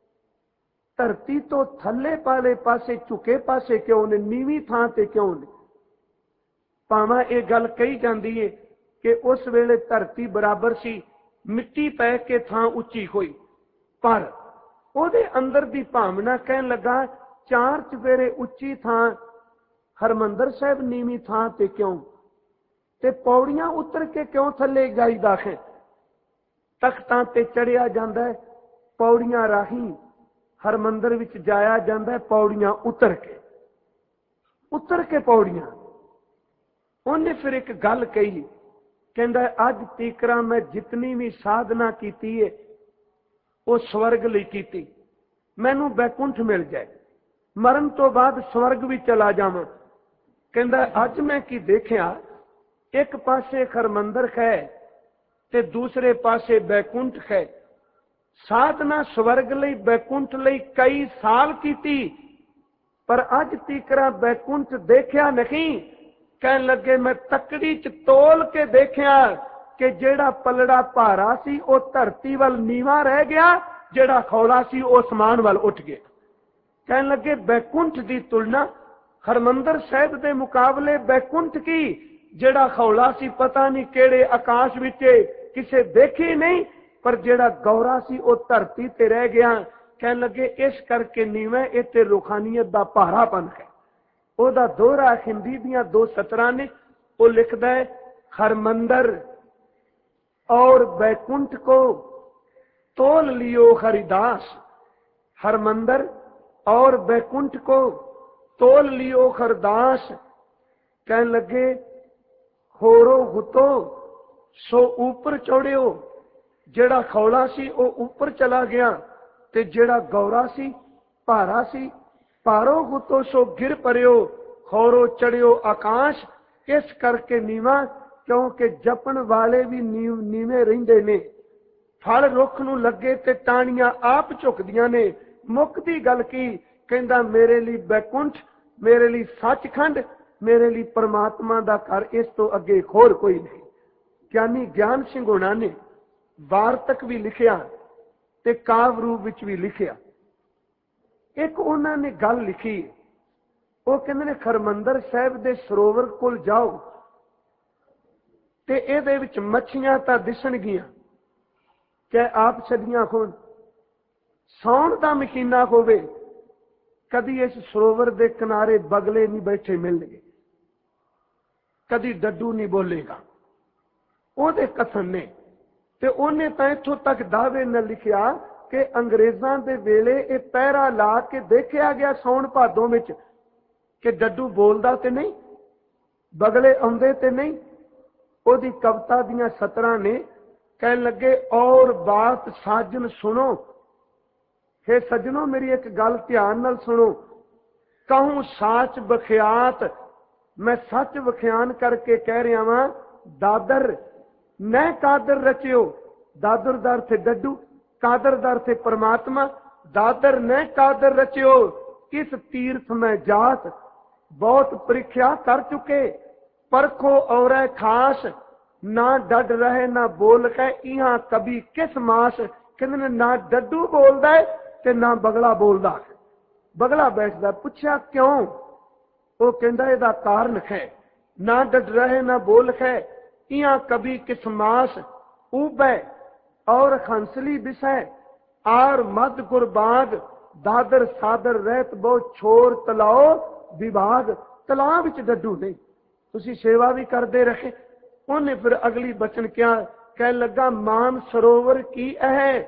ਧਰਤੀ ਤੋਂ ਥੱਲੇ ਵਾਲੇ ਪਾਸੇ ਝੁਕੇ ਪਾਸੇ ਕਿਉਂ ਨੇ, ਨੀਵੀਂ ਥਾਂ ਤੇ ਕਿਉਂ ਨੇ। ਭਾਵੇਂ ਇਹ ਗੱਲ ਕਹੀ ਜਾਂਦੀ ਹੈ ਕਿ ਉਸ ਵੇਲੇ ਧਰਤੀ ਬਰਾਬਰ ਸੀ, ਮਿੱਟੀ ਪੈ ਕੇ ਥਾਂ ਉੱਚੀ ਹੋਈ, ਪਰ ਉਹਦੇ ਅੰਦਰ ਦੀ ਭਾਵਨਾ ਕਹਿਣ ਲੱਗਾ ਚਾਰ ਚੁਫੇਰੇ ਉੱਚੀ ਥਾਂ ਹਰਮੰਦਰ ਸਾਹਿਬ ਨੀਵੀਂ ਥਾਂ ਤੇ ਕਿਉਂ, ਤੇ ਪੌੜੀਆਂ ਉਤਰ ਕੇ ਕਿਉਂ ਥੱਲੇ ਜਾਈਦਾ ਹੈ। ਤਖਤਾਂ ਤੇ ਚੜਿਆ ਜਾਂਦਾ, ਪੌੜੀਆਂ ਰਾਹੀਂ ਹਰਮੰਦਰ ਵਿੱਚ ਜਾਇਆ ਜਾਂਦਾ, ਪੌੜੀਆਂ ਉਤਰ ਕੇ ਉਤਰ ਕੇ ਪੌੜੀਆਂ। ਉਹਨੇ ਫਿਰ ਇੱਕ ਗੱਲ ਕਹੀ, ਕਹਿੰਦਾ ਅੱਜ ਤੀਕਰਾਂ ਮੈਂ ਜਿਤਨੀ ਵੀ ਸਾਧਨਾ ਕੀਤੀ ਹੈ ਉਹ ਸਵਰਗ ਲਈ ਕੀਤੀ, ਮੈਨੂੰ ਬੈਕੁੰਠ ਮਿਲ ਜਾਏ, ਮਰਨ ਤੋਂ ਬਾਅਦ ਸਵਰਗ ਵੀ ਚਲਾ ਜਾਵਾਂ। ਕਹਿੰਦਾ ਅੱਜ ਮੈਂ ਕੀ ਦੇਖਿਆ, ਇੱਕ ਪਾਸੇ ਹਰਮੰਦਰ ਹੈ ਤੇ ਦੂਸਰੇ ਪਾਸੇ ਬੈਕੁੰਠ ਹੈ। ਸਾਧਨਾ ਸਵਰਗ ਲਈ ਬੈਕੁੰਠ ਲਈ ਕਈ ਸਾਲ ਕੀਤੀ, ਪਰ ਅੱਜ ਤੀਕਰਾਂ ਬੈਕੁੰਠ ਦੇਖਿਆ ਨਹੀਂ। ਕਹਿਣ ਲੱਗੇ ਮੈਂ ਤਕੜੀ ਚ ਤੋਲ ਕੇ ਦੇਖਿਆ ਕਿ ਜਿਹੜਾ ਪਲੜਾ ਭਾਰਾ ਸੀ ਉਹ ਧਰਤੀ ਵੱਲ ਨੀਵਾਂ ਰਹਿ ਗਿਆ, ਜਿਹੜਾ ਖੌਲਾ ਸੀ ਉਹ ਅਸਮਾਨ ਵੱਲ ਉੱਠ ਗਿਆ। ਕਹਿਣ ਲੱਗੇ ਬੈਕੁੰਠ ਦੀ ਤੁਲਨਾ ਹਰਮੰਦਰ ਸਾਹਿਬ ਦੇ ਮੁਕਾਬਲੇ ਬੈਕੁੰਠ ਕੀ, ਜਿਹੜਾ ਖੌਲਾ ਸੀ ਪਤਾ ਨਹੀਂ ਕਿਹੜੇ ਆਕਾਸ਼ ਵਿੱਚ ਕਿਸੇ ਦੇਖੀ ਨਹੀਂ, ਪਰ ਜਿਹੜਾ ਗੌਰਾ ਸੀ ਉਹ ਧਰਤੀ ਤੇ ਰਹਿ ਗਿਆ। ਕਹਿਣ ਲੱਗੇ ਇਸ ਕਰਕੇ ਨੀਵੇਂ ਇੱਥੇ ਰੂਹਾਨੀਅਤ ਦਾ ਭਾਰਾਪਨ ਹੈ। ਉਹਦਾ ਦੋਹਰਾ ਹਿੰਦੀ ਦੀਆਂ ਦੋ ਸਤਰਾਂ ਨੇ, ਉਹ ਲਿਖਦਾ ਹੈ हरमंदर और बैकुंठ को तोल लियो हरिदास, हरमंदर और बैकुंठ को तोल लियो हरदास। कहने लगे होरो हुतो सो ऊपर चढ़ियो, जेड़ा खौला सी वो ऊपर चला गया ते जेड़ा गौरा सी भारा सी पारो हुतो सो गिर परियो, होरो चढ़ियो आकाश। इस करके नीवा क्योंकि जपन वाले भी नीव नीवे रहिंदे ने, फल रुख नूं लगे ते टाणियां आप झुकदियां ने। मुक्ति गल की कहंदा मेरे लिए बैकुंठ, मेरे लिए सचखंड, मेरे लिए परमात्मा दा घर, इस तो अगे होर कोई नहीं। ज्ञानी ज्ञान सिंह होना ने वार्तक भी लिखिया ते काव रूप विच भी लिखिया। एक उन्हां ने गल लिखी, वो कहंदे ने हरमंदर साहिब दे सरोवर कोल जाओ ते इहदे विच मच्छियां तां दिसणगीਆਂ, चाहे आप छड़ियां होण, सौण दा महीना होवे, कदी इस सरोवर दे किनारे बगले नहीं बैठे मिलणगे, कदी डड्डू नहीं बोलेगा। ਉਹਦੇ ਕਥਨ ਨੇ ਤੇ ਉਹਨੇ ਤਾਂ ਇੱਥੋਂ ਤੱਕ ਦਾਅਵੇ ਨਾਲ ਲਿਖਿਆ ਕਿ ਅੰਗਰੇਜ਼ਾਂ ਦੇ ਵੇਲੇ ਇਹ ਪਹਿਰਾ ਲਾ ਕੇ ਦੇਖਿਆ ਗਿਆ ਸੌਣ ਭਾਦੋਂ ਵਿੱਚ ਕਿ ਡੱਡੂ ਬੋਲਦਾ ਤੇ ਨਹੀਂ, ਬਗਲੇ ਆਉਂਦੇ ਤੇ ਨਹੀਂ। ਉਹਦੀ ਕਵਿਤਾ ਦੀਆਂ ਸਤਰਾਂ ਨੇ ਕਹਿਣ ਲੱਗੇ ਔਰ ਬਾਤ ਸਾਜਨ ਸੁਣੋ, हे सज्जनों मेरी एक गल ध्यान नाल सुनो, कहूं साच बखियात, मैं सच बखियान करके कह रहा वां। दादर न कादर रचियो, दादर दर थे डड्डू, कादर दर थे परमात्मा। दादर न कादर रचियो, इस तीर्थ में जात, बहुत परीक्षा कर चुके, परखो और खास, ना डड रहे ना बोल के इहां कभी किस मास। कहंदे ना डड्डू बोलदा है ते ना बगला बोलदा, बगला बैठदा। पुछया क्यों? वो कहंदा इहदा कारण है, ना डड रहे ना बोल है, इहां कभी किस मास उबे और खंसली बिसै, आर मद गुरबाग, दादर सादर रहत बहुत छोर तलाओ विभाग। तलाव विच डड्डू नहीं, तुसी सेवा भी करते रहे। उन्हें फिर अगली बचन क्या कह लगा, मान सरोवर की है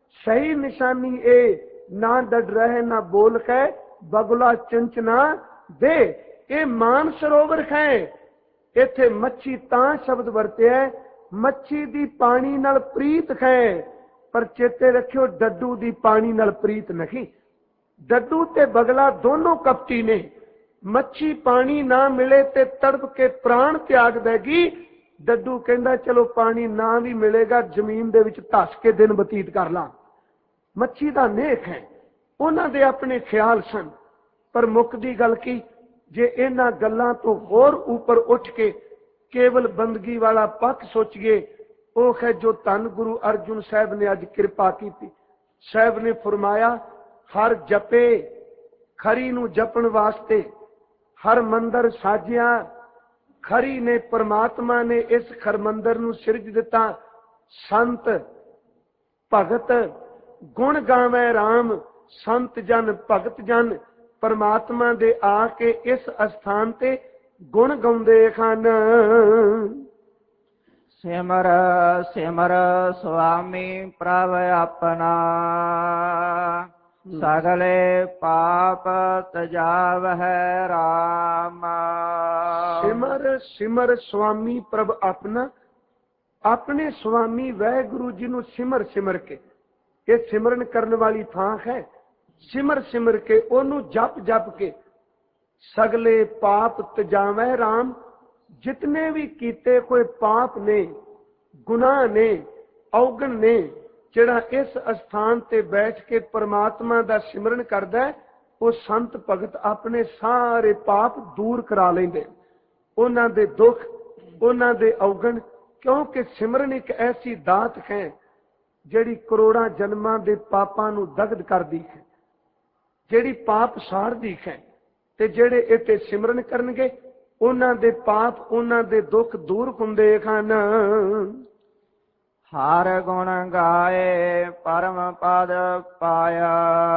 सही निशानी ए ना डड रहे ना बोल कै बगुला चंचना दे। ये मान सरोवर है। इथे मच्छी तां शब्द वरतिया मच्छी दी पानी नाल प्रीत है, पर चेते रखियो डड्डू दी पानी नाल प्रीत नहीं। डड्डू ते बगला दोनों कपटी ने। मच्छी पानी ना मिले ते तड़प के प्राण त्याग देगी। डड्डू कहंदा चलो पानी ना भी मिलेगा जमीन दे विच धस के दिन बतीत कर ला। मच्छी दा नेक है, उन्हां दे अपने ख्याल सन, पर मुक्ति गल की जे इन्हां गल्लां तो होर ऊपर उठ के केवल बंदगी वाला पथ सोचिए, वो है जो धन गुरु अर्जुन साहब ने अज कृपा की। साहब ने फरमाया हर जपे खरी नू जपण वास्ते हर मंदिर साजिया। खरी ने परमात्मा ने इस खरमंदर नू सिरज दिता। संत भगत गुण गावे राम, संत जन भगत जन परमात्मा दे आके इस स्थान ते गुण गाउंदे खन। सिमर सिमर स्वामी प्रभ अपना, सगले पाप तजावह राम। सिमर सिमर स्वामी प्रभ अपना, अपने स्वामी वह गुरु जी नू सिमर सिमर के, ये सिमरन करने वाली थां है। सिमर सिमर के ओनू जप जप के सगले पाप तजावह राम। जितने भी कीते कोई पाप ने गुनाह ने औगण ने, जिहड़ा इस स्थान ते बैठ के परमात्मा दा सिमरन करदा है, वो संत भगत अपने सारे पाप दूर करा लेंदे। उन्हां दे दुख उन्हां दे औगण, क्योंकि सिमरन एक ऐसी दात है जिहड़ी करोड़ां जन्मां दे पापां नू दग्ध करदी है, जिहड़ी पाप सारदी है। ते जिहड़े इत्थे सिमरन करनगे उन्हां दे पाप उन्हां दे दुख दूर हुंदे हन। हर गुण गाए परम पद पाया,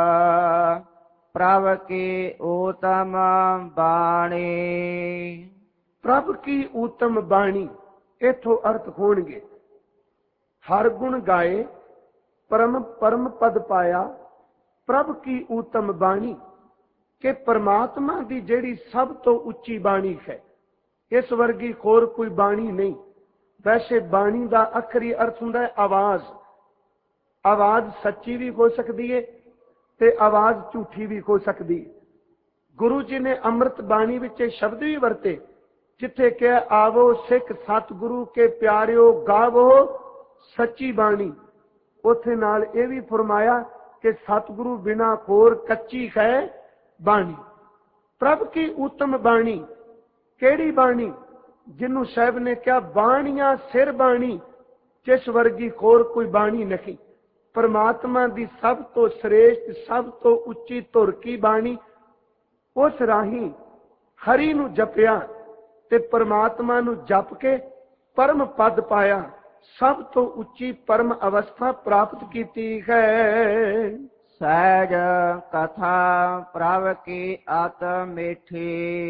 प्रभ की उत्तम बाणी। प्रभ की उत्तम बाणी इथों अर्थ होणगे हर गुण गाए परम परम पद पाया, प्रभ की उत्तम बाणी के परमात्मा की जिहड़ी सब तो उच्ची बाणी है। इस वर्गी होर कोई बाणी नहीं। वैसे बाणी का आखिरी अर्थ हुंदा है आवाज। आवाज सच्ची भी हो सकती है ते आवाज झूठी भी हो सकती है। गुरु जी ने अमृत बाणी विच शब्द भी वरते, जिथे कहा आवो सिख सतगुरु के प्यारिओ गावो सच्ची बाणी। उथे नाल यह भी फरमाया कि सतगुरु बिना होर कच्ची है बाणी। प्रभ की उत्तम बाणी केड़ी बाणी? जिन्हों साहब ने क्या बाणियां सिर बाणी, जिस वर्गी होर कोई बाणी नहीं। परमात्मा की सब तो श्रेष्ठ सब तो उच्ची धुर की बाणी। उस राही हरि नू जपिया ते परमात्मा नू जप के परम पद पाया, सब तो उच्ची परम अवस्था प्राप्त की है। सहज कथा प्रभ की अत मीठी,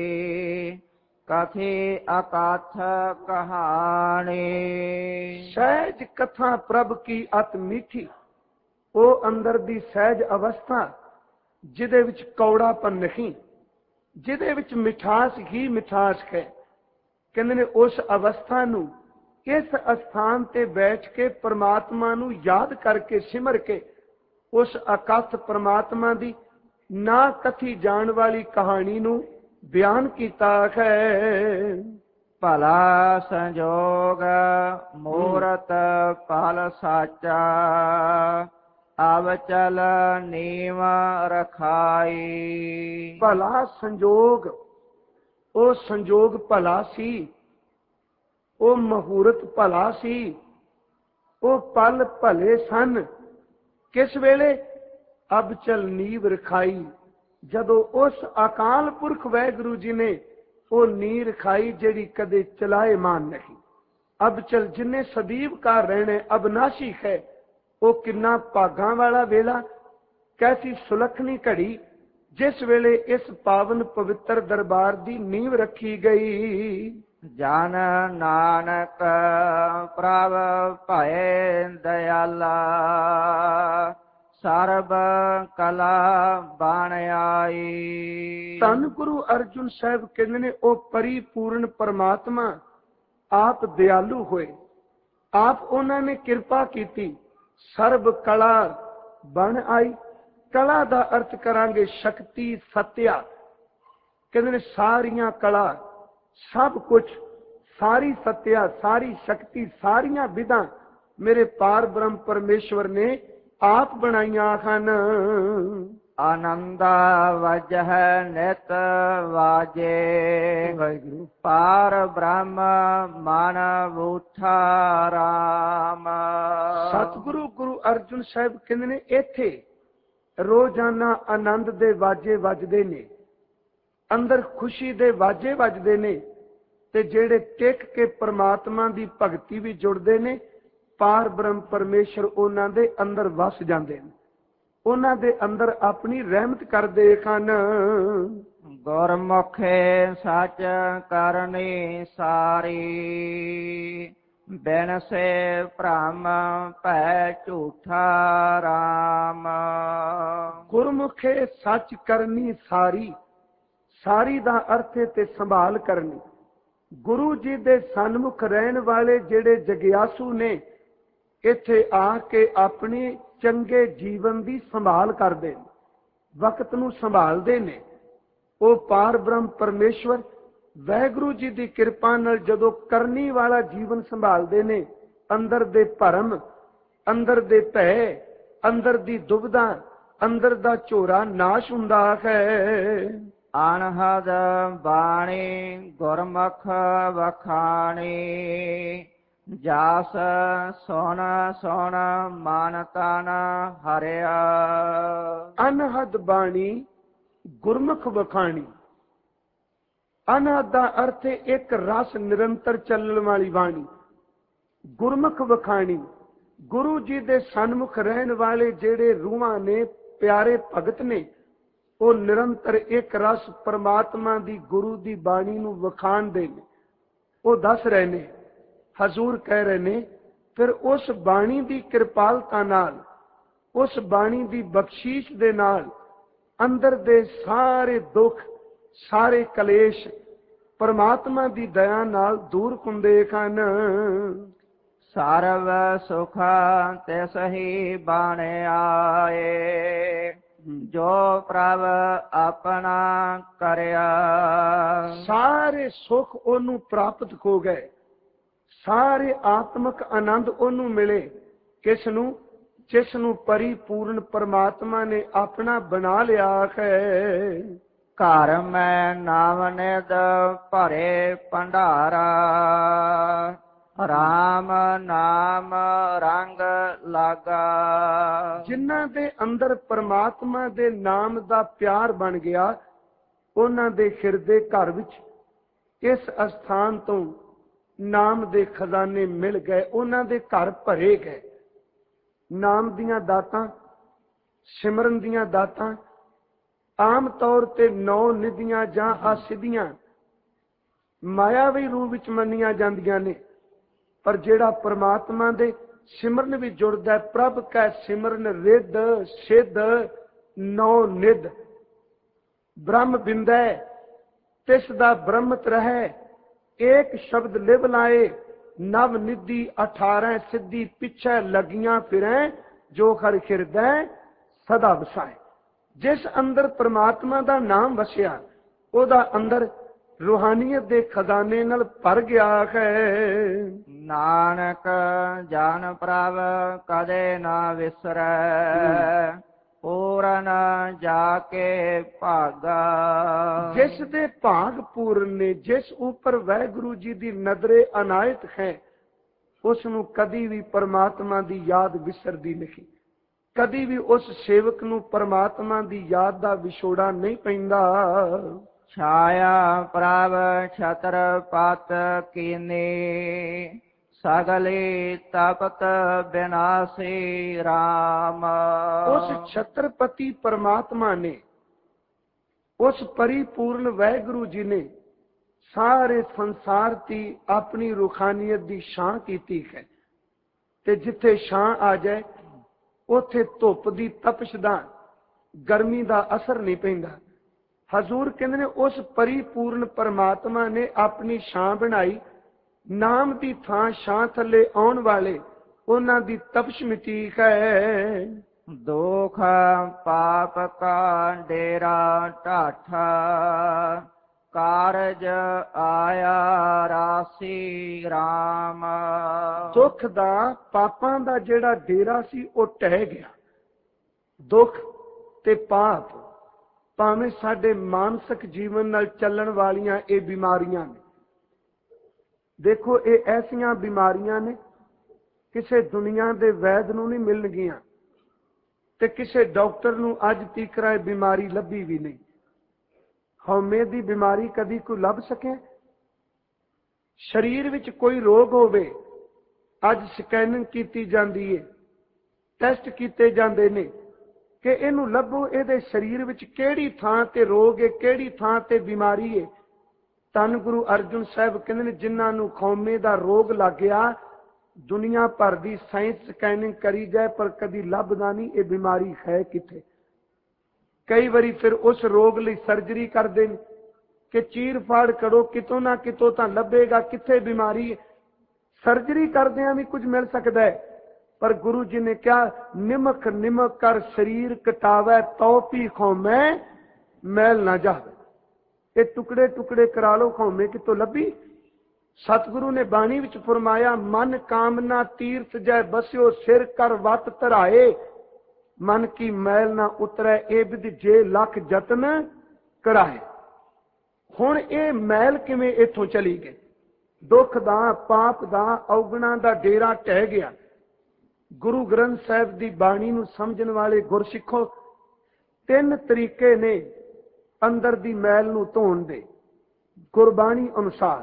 कथी अकथ कहानी। सहज कथा प्रभ की अत मीठी, वो अंदर दी सहज अवस्था जिदे विच कौड़ापन नहीं, जिदे विच मिठास ही मिठास है। कहंदे ने उस अवस्था नू इस स्थान ते बैठ के परमात्मा नू याद करके सिमर के उस अकथ परमात्मा दी ना कथी जान वाली कहानी नू बयान कीता है। भला संजोग मूरत फल साचा, अब चल नीव रखाई। भला संजोग, ओ संजोग भला सी, ओ मुहूर्त भला सी, ओ पल भले सन। किस वेले? अब चल नीव रखाई, जदों उस अकाल पुरख वाहिगुरु जी ने वो नींव रखाई जिहड़ी कदे चलाएमान नहीं। अब चल जिन्ने सदीव का रहने अबनाशी है, वो किन्ना भागां वाला वेला, कैसी सुलखनी घड़ी जिस वेले इस पावन पवित्र दरबार दी नींव रखी गई। ਜਨ ਨਾਨਕ ਪ੍ਰਭ ਭਏ ਦਇਆਲਾ ਸਰਬ ਕਲਾ ਬਣ ਆਈ। ਧੰਨ ਗੁਰੂ ਅਰਜੁਨ ਸਾਹਿਬ ਕਹਿੰਦੇ ਨੇ ਉਹ ਪਰਿਪੂਰਨ ਪਰਮਾਤਮਾ ਆਪ ਦਿਆਲੂ ਹੋਏ, ਆਪ ਉਹਨਾਂ ਨੇ ਕਿਰਪਾ ਕੀਤੀ, ਸਰਬ ਕਲਾ ਬਣ ਆਈ। ਕਲਾ ਦਾ ਅਰਥ ਕਰਾਂਗੇ ਸ਼ਕਤੀ, ਸਤਿਆ। ਕਹਿੰਦੇ ਨੇ ਸਾਰੀਆਂ ਕਲਾ, ਸਭ ਕੁਝ, ਸਾਰੀ ਸਤਿਆ, ਸਾਰੀ ਸ਼ਕਤੀ, ਸਾਰੀਆਂ ਵਿਧਾਂ ਮੇਰੇ ਪਾਰ ਬ੍ਰਹਮ ਪਰਮੇਸ਼ਵਰ ਨੇ ਆਪ ਬਣਾਈਆਂ ਹਨ। ਆਨੰਦਾ ਵਜਹ ਨਿਤ ਵਾਜੇ ਵਾਹਿਗੁਰੂ ਪਾਰ ਬ੍ਰਹਮ ਮਨ ਬੂਠਾ ਰਾਮ। ਸਤਿਗੁਰੂ ਗੁਰੂ ਅਰਜੁਨ ਸਾਹਿਬ ਕਹਿੰਦੇ ਨੇ ਇੱਥੇ ਰੋਜ਼ਾਨਾ ਆਨੰਦ ਦੇ ਵਾਜੇ ਵੱਜਦੇ ਨੇ, ਅੰਦਰ ਖੁਸ਼ੀ ਦੇ ਵਾਜੇ ਵੱਜਦੇ ਨੇ, ਤੇ ਜਿਹੜੇ ਟਿਕ ਕੇ ਪ੍ਰਮਾਤਮਾ ਦੀ ਭਗਤੀ ਵੀ ਜੁੜਦੇ ਨੇ, ਪਾਰ ਬ੍ਰਹਮ ਪਰਮੇਸ਼ਰ ਉਹਨਾਂ ਦੇ ਅੰਦਰ ਵਸ ਜਾਂਦੇ ਨੇ, ਉਹਨਾਂ ਦੇ ਅੰਦਰ ਆਪਣੀ ਰਹਿਮਤ ਕਰਦੇ ਹਨ। ਗੁਰਮੁਖੇ ਸੱਚ ਕਰਨੀ ਸਾਰੀ ਬਿਨ ਸੇ ਭ੍ਰਮ ਭੈ ਝੂਠਾ ਰਾਮ। ਗੁਰਮੁਖੇ ਸੱਚ ਕਰਨੀ ਸਾਰੀ, ਸਾਰੀ ਦਾ ਅਰਥ ਹੈ ਤੇ ਸੰਭਾਲ ਕਰਨੀ। ਗੁਰੂ ਜੀ ਦੇ ਸਨਮੁਖ ਰਹਿਣ ਵਾਲੇ ਜਿਹੜੇ ਜਗਿਆਸੂ ਨੇ, ਇੱਥੇ ਆ ਕੇ ਆਪਣੀ ਚੰਗੇ ਜੀਵਨ ਦੀ ਸੰਭਾਲ ਕਰਦੇ ਨੇ, ਵਕਤ ਨੂੰ ਸੰਭਾਲਦੇ ਨੇ। ਉਹ ਪਾਰ ਬ੍ਰਹਮ ਪਰਮੇਸ਼ਵਰ ਵਾਹਿਗੁਰੂ ਜੀ ਦੀ ਕਿਰਪਾ ਨਾਲ ਜਦੋਂ ਕਰਨੀ ਵਾਲਾ ਜੀਵਨ ਸੰਭਾਲਦੇ ਨੇ, ਅੰਦਰ ਦੇ ਭਰਮ, ਅੰਦਰ ਦੇ ਭੈ, ਅੰਦਰ ਦੀ ਦੁਬਿਧਾ, ਅੰਦਰ ਦਾ ਝੋਰਾ ਨਾਸ਼ ਹੁੰਦਾ ਹੈ। ਅਨਹਦ ਬਾਣੀ ਗੁਰਮੁਖ ਵਖਾਣੀ ਜਾਸ ਸੁਣ ਸੁਣ ਮਨ ਤਨ ਹਰਿਆ। ਅਨਹਦ ਬਾਣੀ ਗੁਰਮੁਖ ਵਖਾਣੀ। ਅਨਹਦ ਦਾ ਅਰਥ ਹੈ ਇੱਕ ਰਸ ਨਿਰੰਤਰ ਚੱਲਣ ਵਾਲੀ ਬਾਣੀ। ਗੁਰਮੁਖ ਵਖਾਣੀ, ਗੁਰੂ ਜੀ ਦੇ ਸਨਮੁਖ ਰਹਿਣ ਵਾਲੇ ਜਿਹੜੇ ਰੂਹਾਂ ਨੇ, ਪਿਆਰੇ ਭਗਤ ਨੇ, ਉਹ ਨਿਰੰਤਰ ਇੱਕ ਰਸ ਪਰਮਾਤਮਾ ਦੀ ਗੁਰੂ ਦੀ ਬਾਣੀ ਨੂੰ ਵਖਾਣਦੇ ਨੇ। ਉਹ ਦੱਸ ਰਹੇ ਨੇ, ਹਜ਼ੂਰ ਕਹਿ ਰਹੇ ਨੇ, ਫਿਰ ਉਸ ਬਾਣੀ ਦੀ ਕਿਰਪਾਲਤਾ ਨਾਲ, ਉਸ ਬਾਣੀ ਦੀ ਬਖਸ਼ੀਸ਼ ਦੇ ਨਾਲ ਅੰਦਰ ਦੇ ਸਾਰੇ ਦੁੱਖ, ਸਾਰੇ ਕਲੇਸ਼ ਪਰਮਾਤਮਾ ਦੀ ਦਇਆ ਨਾਲ ਦੂਰ ਹੁੰਦੇ ਹਨ। ਸਰਵ ਸੁਖ ਤਿਸ ਹੀ ਬਣ ਆਏ ਜੋ ਪ੍ਰਭ ਆਪਣਾ ਕਰਿਆ। ਸਾਰੇ ਸੁਖ ਉਹਨੂੰ ਪ੍ਰਾਪਤ ਹੋ ਗਏ, ਸਾਰੇ ਆਤਮਿਕ ਆਨੰਦ ਉਹਨੂੰ ਮਿਲੇ। ਕਿਸ ਨੂੰ? ਜਿਸ ਨੂੰ ਪਰਿਪੂਰਨ ਪਰਮਾਤਮਾ ਨੇ ਆਪਣਾ ਬਣਾ ਲਿਆ ਹੈ। ਘਰ ਮੈਂ ਨਾਮ ਨਿਧ ਭਰੇ ਭੰਡਾਰਾ ਰਾਮ ਨਾਮ ਰੰਗ ਲਾਗਾ। ਜਿਨ੍ਹਾਂ ਦੇ ਅੰਦਰ ਪਰਮਾਤਮਾ ਦੇ ਨਾਮ ਦਾ ਪਿਆਰ ਬਣ ਗਿਆ, ਉਹਨਾਂ ਦੇ ਹਿਰਦੇ ਘਰ ਵਿੱਚ ਇਸ ਅਸਥਾਨ ਤੋਂ ਨਾਮ ਦੇ ਖਜ਼ਾਨੇ ਮਿਲ ਗਏ, ਉਹਨਾਂ ਦੇ ਘਰ ਭਰੇ ਗਏ। ਨਾਮ ਦੀਆਂ ਦਾਤਾਂ, ਸਿਮਰਨ ਦੀਆਂ ਦਾਤਾਂ ਆਮ ਤੌਰ ਤੇ ਨੌ ਨਿਧੀਆਂ ਜਾਂ ਅਸਿੱਧੀਆਂ ਮਾਇਆਵੀ ਰੂਪ ਵਿੱਚ ਮੰਨੀਆਂ ਜਾਂਦੀਆਂ ਨੇ, ਪਰ ਜਿਹੜਾ ਪਰਮਾਤਮਾ ਦੇ ਸਿਮਰਨ ਵਿੱਚ ਜੁੜਦਾ ਹੈ, ਪ੍ਰਭ ਕਾ ਸਿਮਰਨ ਰਿੱਧ ਸਿੱਧ ਨੌ ਨਿਧ ਬ੍ਰਹਮ ਬਿੰਦੈ ਤਿਸ ਦਾ ਬ੍ਰਹਮਤ ਰਹੈ ਏਕ ਸ਼ਬਦ ਲਿਵ ਲਾਏ ਨਵ ਨਿਧੀ ਅਠਾਰਾਂ ਸਿੱਧੀ ਪਿੱਛੇ ਲੱਗੀਆਂ ਫਿਰੈ ਜੋ ਹਰ ਹਿਰਦੈ ਸਦਾ ਵਸਾਏ। ਜਿਸ ਅੰਦਰ ਪ੍ਰਮਾਤਮਾ ਦਾ ਨਾਮ ਵਸਿਆ, ਉਹਦਾ ਅੰਦਰ ਰੂਹਾਨੀਅਤ ਦੇ ਖਜ਼ਾਨੇ ਨਾਲ ਭਰ ਗਿਆ ਹੈ। ਨਾਨਕ ਜਨ ਪ੍ਰਭ ਕਦੇ ਨਾ ਵਿਸਰੈ ਪੂਰਨ ਜਾ ਕੇ ਭਾਗਾ। ਜਿਸ ਦੇ ਭਾਗ ਪੂਰਨ ਨੇ, ਜਿਸ ਉੱਪਰ ਵਾਹਿਗੁਰੂ ਜੀ ਦੀ ਨਜ਼ਰੇ ਅਨਾਇਤ ਹੈ, ਉਸ ਨੂੰ ਕਦੀ ਵੀ ਪਰਮਾਤਮਾ ਦੀ ਯਾਦ ਵਿਸਰਦੀ ਨਹੀਂ। ਕਦੀ ਵੀ ਉਸ ਸੇਵਕ ਨੂੰ ਪਰਮਾਤਮਾ ਦੀ ਯਾਦ ਦਾ ਵਿਛੋੜਾ ਨਹੀਂ ਪੈਂਦਾ। ਛਾਇਆ ਪ੍ਰਭ ਛਤਰ ਪਤ ਕੀਨੀ ਸਗਲੇ ਤਪਤ ਬਿਨਾਸੀ ਰਾਮ। ਉਸ ਛਤਰਪਤੀ ਪਰਮਾਤਮਾ ਨੇ, ਉਸ ਪਰਿਪੂਰਨ ਵਾਹਿਗੁਰੂ ਜੀ ਨੇ ਸਾਰੇ ਸੰਸਾਰ ਦੀ ਆਪਣੀ ਰੂਹਾਨੀਅਤ ਦੀ ਛਾਂ ਕੀਤੀ ਹੈ ਤੇ ਜਿੱਥੇ ਛਾਂ ਆ ਜਾਏ ਉੱਥੇ ਧੁੱਪ ਦੀ ਤਪਸ਼ ਦਾ ਗਰਮੀ ਦਾ ਅਸਰ ਨਹੀਂ ਪੈਂਦਾ। ਹਜ਼ੂਰ ਕਹਿੰਦੇ ਨੇ ਉਸ ਪਰਿਪੂਰਨ ਪਰਮਾਤਮਾ ਨੇ ਆਪਣੀ ਛਾਂ ਬਣਾਈ, ਨਾਮ ਦੀ ਥਾਂ ਛਾਂ ਥੱਲੇ ਆਉਣ ਵਾਲੇ ਉਹਨਾਂ ਦੀ ਤਪਸ਼ ਮਿਟੀ ਹੈ। ਦੁਖ ਪਾਪ ਕਾ ਡੇਰਾ ਢਾਠਾ, ਕਾਰਜ ਆਇਆ ਰਾਸੀ ਰਾਮ। ਦੁੱਖ ਦਾ ਪਾਪਾਂ ਦਾ ਜਿਹੜਾ ਡੇਰਾ ਸੀ ਉਹ ਟਹਿ ਗਿਆ। ਦੁੱਖ ਤੇ ਪਾਪ ਭਾਵੇਂ ਸਾਡੇ ਮਾਨਸਿਕ ਜੀਵਨ ਨਾਲ ਚੱਲਣ ਵਾਲੀਆਂ ਇਹ ਬਿਮਾਰੀਆਂ ਨੇ। ਦੇਖੋ ਇਹ ਐਸੀਆਂ ਬਿਮਾਰੀਆਂ ਨੇ ਕਿਸੇ ਦੁਨੀਆ ਦੇ ਵੈਦ ਨੂੰ ਨਹੀਂ ਮਿਲਣਗੀਆਂ ਤੇ ਕਿਸੇ ਡਾਕਟਰ ਨੂੰ ਅੱਜ ਤੀਕ ਇਹ ਬਿਮਾਰੀ ਲੱਭੀ ਵੀ ਨਹੀਂ। ਹਉਮੈ ਦੀ ਬਿਮਾਰੀ ਕਦੀ ਕੋਈ ਲੱਭ ਸਕੇ? ਸਰੀਰ ਵਿੱਚ ਕੋਈ ਰੋਗ ਹੋਵੇ, ਅੱਜ ਸਕੈਨਿੰਗ ਕੀਤੀ ਜਾਂਦੀ ਹੈ, ਟੈਸਟ ਕੀਤੇ ਜਾਂਦੇ ਨੇ ਕਿ ਇਹਨੂੰ ਲੱਭੋ ਇਹਦੇ ਸਰੀਰ ਵਿੱਚ ਕਿਹੜੀ ਥਾਂ ਤੇ ਰੋਗ ਹੈ, ਕਿਹੜੀ ਥਾਂ ਤੇ ਬਿਮਾਰੀ ਹੈ। ਧੰਨ ਗੁਰੂ ਅਰਜਨ ਸਾਹਿਬ ਕਹਿੰਦੇ ਨੇ ਜਿਨ੍ਹਾਂ ਨੂੰ ਹਉਮੈ ਦਾ ਰੋਗ ਲੱਗ ਗਿਆ, ਦੁਨੀਆ ਭਰ ਦੀ ਸਾਇੰਸ ਸਕੈਨਿੰਗ ਕਰੀ ਜਾਏ ਪਰ ਕਦੀ ਲੱਭਦਾ ਨਹੀਂ ਇਹ ਬਿਮਾਰੀ ਹੈ ਕਿੱਥੇ। ਕਈ ਵਾਰੀ ਫਿਰ ਉਸ ਰੋਗ ਲਈ ਸਰਜਰੀ ਕਰਦੇ ਨੇ ਕਿ ਚੀਰ ਫਾੜ ਕਰੋ, ਕਿਤੋਂ ਨਾ ਕਿਤੋਂ ਤਾਂ ਲੱਭੇਗਾ ਕਿੱਥੇ ਬਿਮਾਰੀ ਹੈ। ਸਰਜਰੀ ਕਰਦਿਆਂ ਵੀ ਕੁਝ ਮਿਲ ਸਕਦਾ ਹੈ, ਪਰ ਗੁਰੂ ਜੀ ਨੇ ਕਿਹਾ ਨਿਮਕ ਨਿਮਕ ਕਰ ਸਰੀਰ ਕਟਾਵੇ, ਤਉ ਪੀ ਹਉਮੈ ਮੈਲ ਨਾ ਜਾਵੇ। ਇਹ ਟੁਕੜੇ ਟੁਕੜੇ ਕਰਾ ਲੋ, ਹਉਮੈ ਕਿਤੋਂ ਲੱਭੀ? ਸਤਿਗੁਰੂ ਨੇ ਬਾਣੀ ਵਿੱਚ ਫਰਮਾਇਆ ਮਨ ਕਾਮਨਾ ਤੀਰਥ ਜੈ ਬਸਿਓ, ਸਿਰ ਕਰ ਵਤ ਧਰਾਏ, ਮਨ ਕੀ ਮੈਲ ਨਾ ਉਤਰੈ, ਇਹ ਵਿਦ ਜੇ ਲੱਖ ਯਤਨ ਕਰਾਏ। ਹੁਣ ਇਹ ਮੈਲ ਕਿਵੇਂ ਇੱਥੋਂ ਚਲੀ ਗਈ? ਦੁੱਖ ਦਾ, ਪਾਪ ਦਾ, ਔਗਣਾ ਦਾ ਡੇਰਾ ਟਹਿ ਗਿਆ। ਗੁਰੂ ਗ੍ਰੰਥ ਸਾਹਿਬ ਦੀ ਬਾਣੀ ਨੂੰ ਸਮਝਣ ਵਾਲੇ ਗੁਰਸਿੱਖੋ, ਤਿੰਨ ਤਰੀਕੇ ਨੇ ਅੰਦਰ ਦੀ ਮੈਲ ਨੂੰ ਧੋਣ ਦੇ ਗੁਰਬਾਣੀ ਅਨੁਸਾਰ।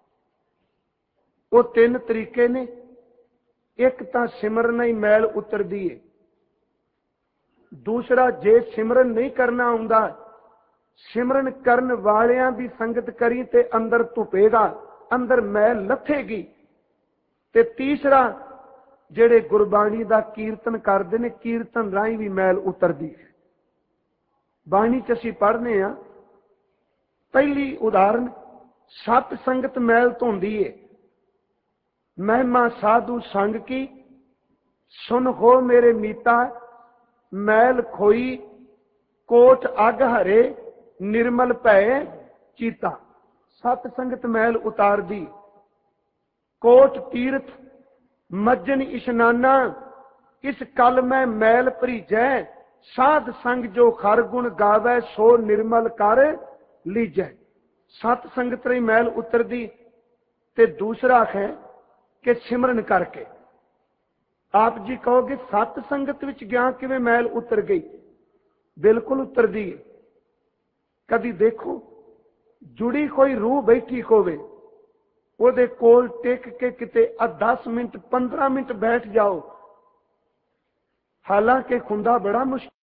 ਉਹ ਤਿੰਨ ਤਰੀਕੇ ਨੇ। ਇੱਕ ਤਾਂ ਸਿਮਰਨ ਨਾਲ ਹੀ ਮੈਲ ਉਤਰਦੀ ਹੈ। ਦੂਸਰਾ, ਜੇ ਸਿਮਰਨ ਨਹੀਂ ਕਰਨਾ ਆਉਂਦਾ, ਸਿਮਰਨ ਕਰਨ ਵਾਲਿਆਂ ਦੀ ਸੰਗਤ ਕਰੀ ਤੇ ਅੰਦਰ ਧੁਪੇਗਾ, ਅੰਦਰ ਮੈਲ ਲੱਥੇਗੀ। ਤੇ ਤੀਸਰਾ, ਜਿਹੜੇ ਗੁਰਬਾਣੀ ਦਾ ਕੀਰਤਨ ਕਰਦੇ ਨੇ, ਕੀਰਤਨ ਰਾਹੀਂ ਵੀ ਮੈਲ ਉਤਰਦੀ ਹੈ। ਬਾਣੀ ਚ ਅਸੀਂ ਪੜ੍ਹਨੇ ਆ, ਪਹਿਲੀ ਉਦਾਹਰਨ, ਸਤ ਸੰਗਤ ਮੈਲ ਧੋਂਦੀ ਏ। ਮਹਿਮਾ ਸਾਧੂ ਸੰਗ ਕੀ, ਸੁਨ ਹੋ ਮੇਰੇ ਮੀਤਾ, ਮੈਲ ਖੋਈ ਕੋਟ ਅਗ ਹਰੇ, ਨਿਰਮਲ ਭੈ ਚੀਤਾ। ਸਤ ਸੰਗਤ ਮੈਲ ਉਤਾਰਦੀ। ਕੋਟ ਤੀਰਥ ਮੱਜਨ ਇਸ਼ਨਾਨਾ, ਇਸ ਕਲ ਮੈਂ ਮੈਲ ਭਰੀਜੈ, ਸਾਧ ਸੰਗ ਜੋ ਖਰ ਗੁਣ ਗਾਵੈ, ਸੋ ਨਿਰਮਲ ਕਰ ਲੀਜੈ। ਸਤ ਸੰਗਤ ਰਹੀ ਮੈਲ ਉਤਰਦੀ। ਤੇ ਦੂਸਰਾ ਹੈ ਕਿ ਸਿਮਰਨ ਕਰਕੇ। ਆਪ ਜੀ ਕਹੋਗੇ ਸਤ ਸੰਗਤ ਵਿੱਚ ਗਿਆ ਕਿਵੇਂ ਮੈਲ ਉਤਰ ਗਈ? ਬਿਲਕੁਲ ਉਤਰਦੀ ਹੈ। ਕਦੀ ਦੇਖੋ ਜੁੜੀ ਕੋਈ ਰੂਹ ਬੈਠੀ ਹੋਵੇ, ਉਹਦੇ ਕੋਲ ਟਿਕ ਕੇ ਕਿਤੇ ਦਸ ਮਿੰਟ ਪੰਦਰਾਂ ਮਿੰਟ ਬੈਠ ਜਾਓ, ਹਾਲਾਂਕਿ ਖੁੰਦਾ ਬੜਾ ਮੁਸ਼ਕਿਲ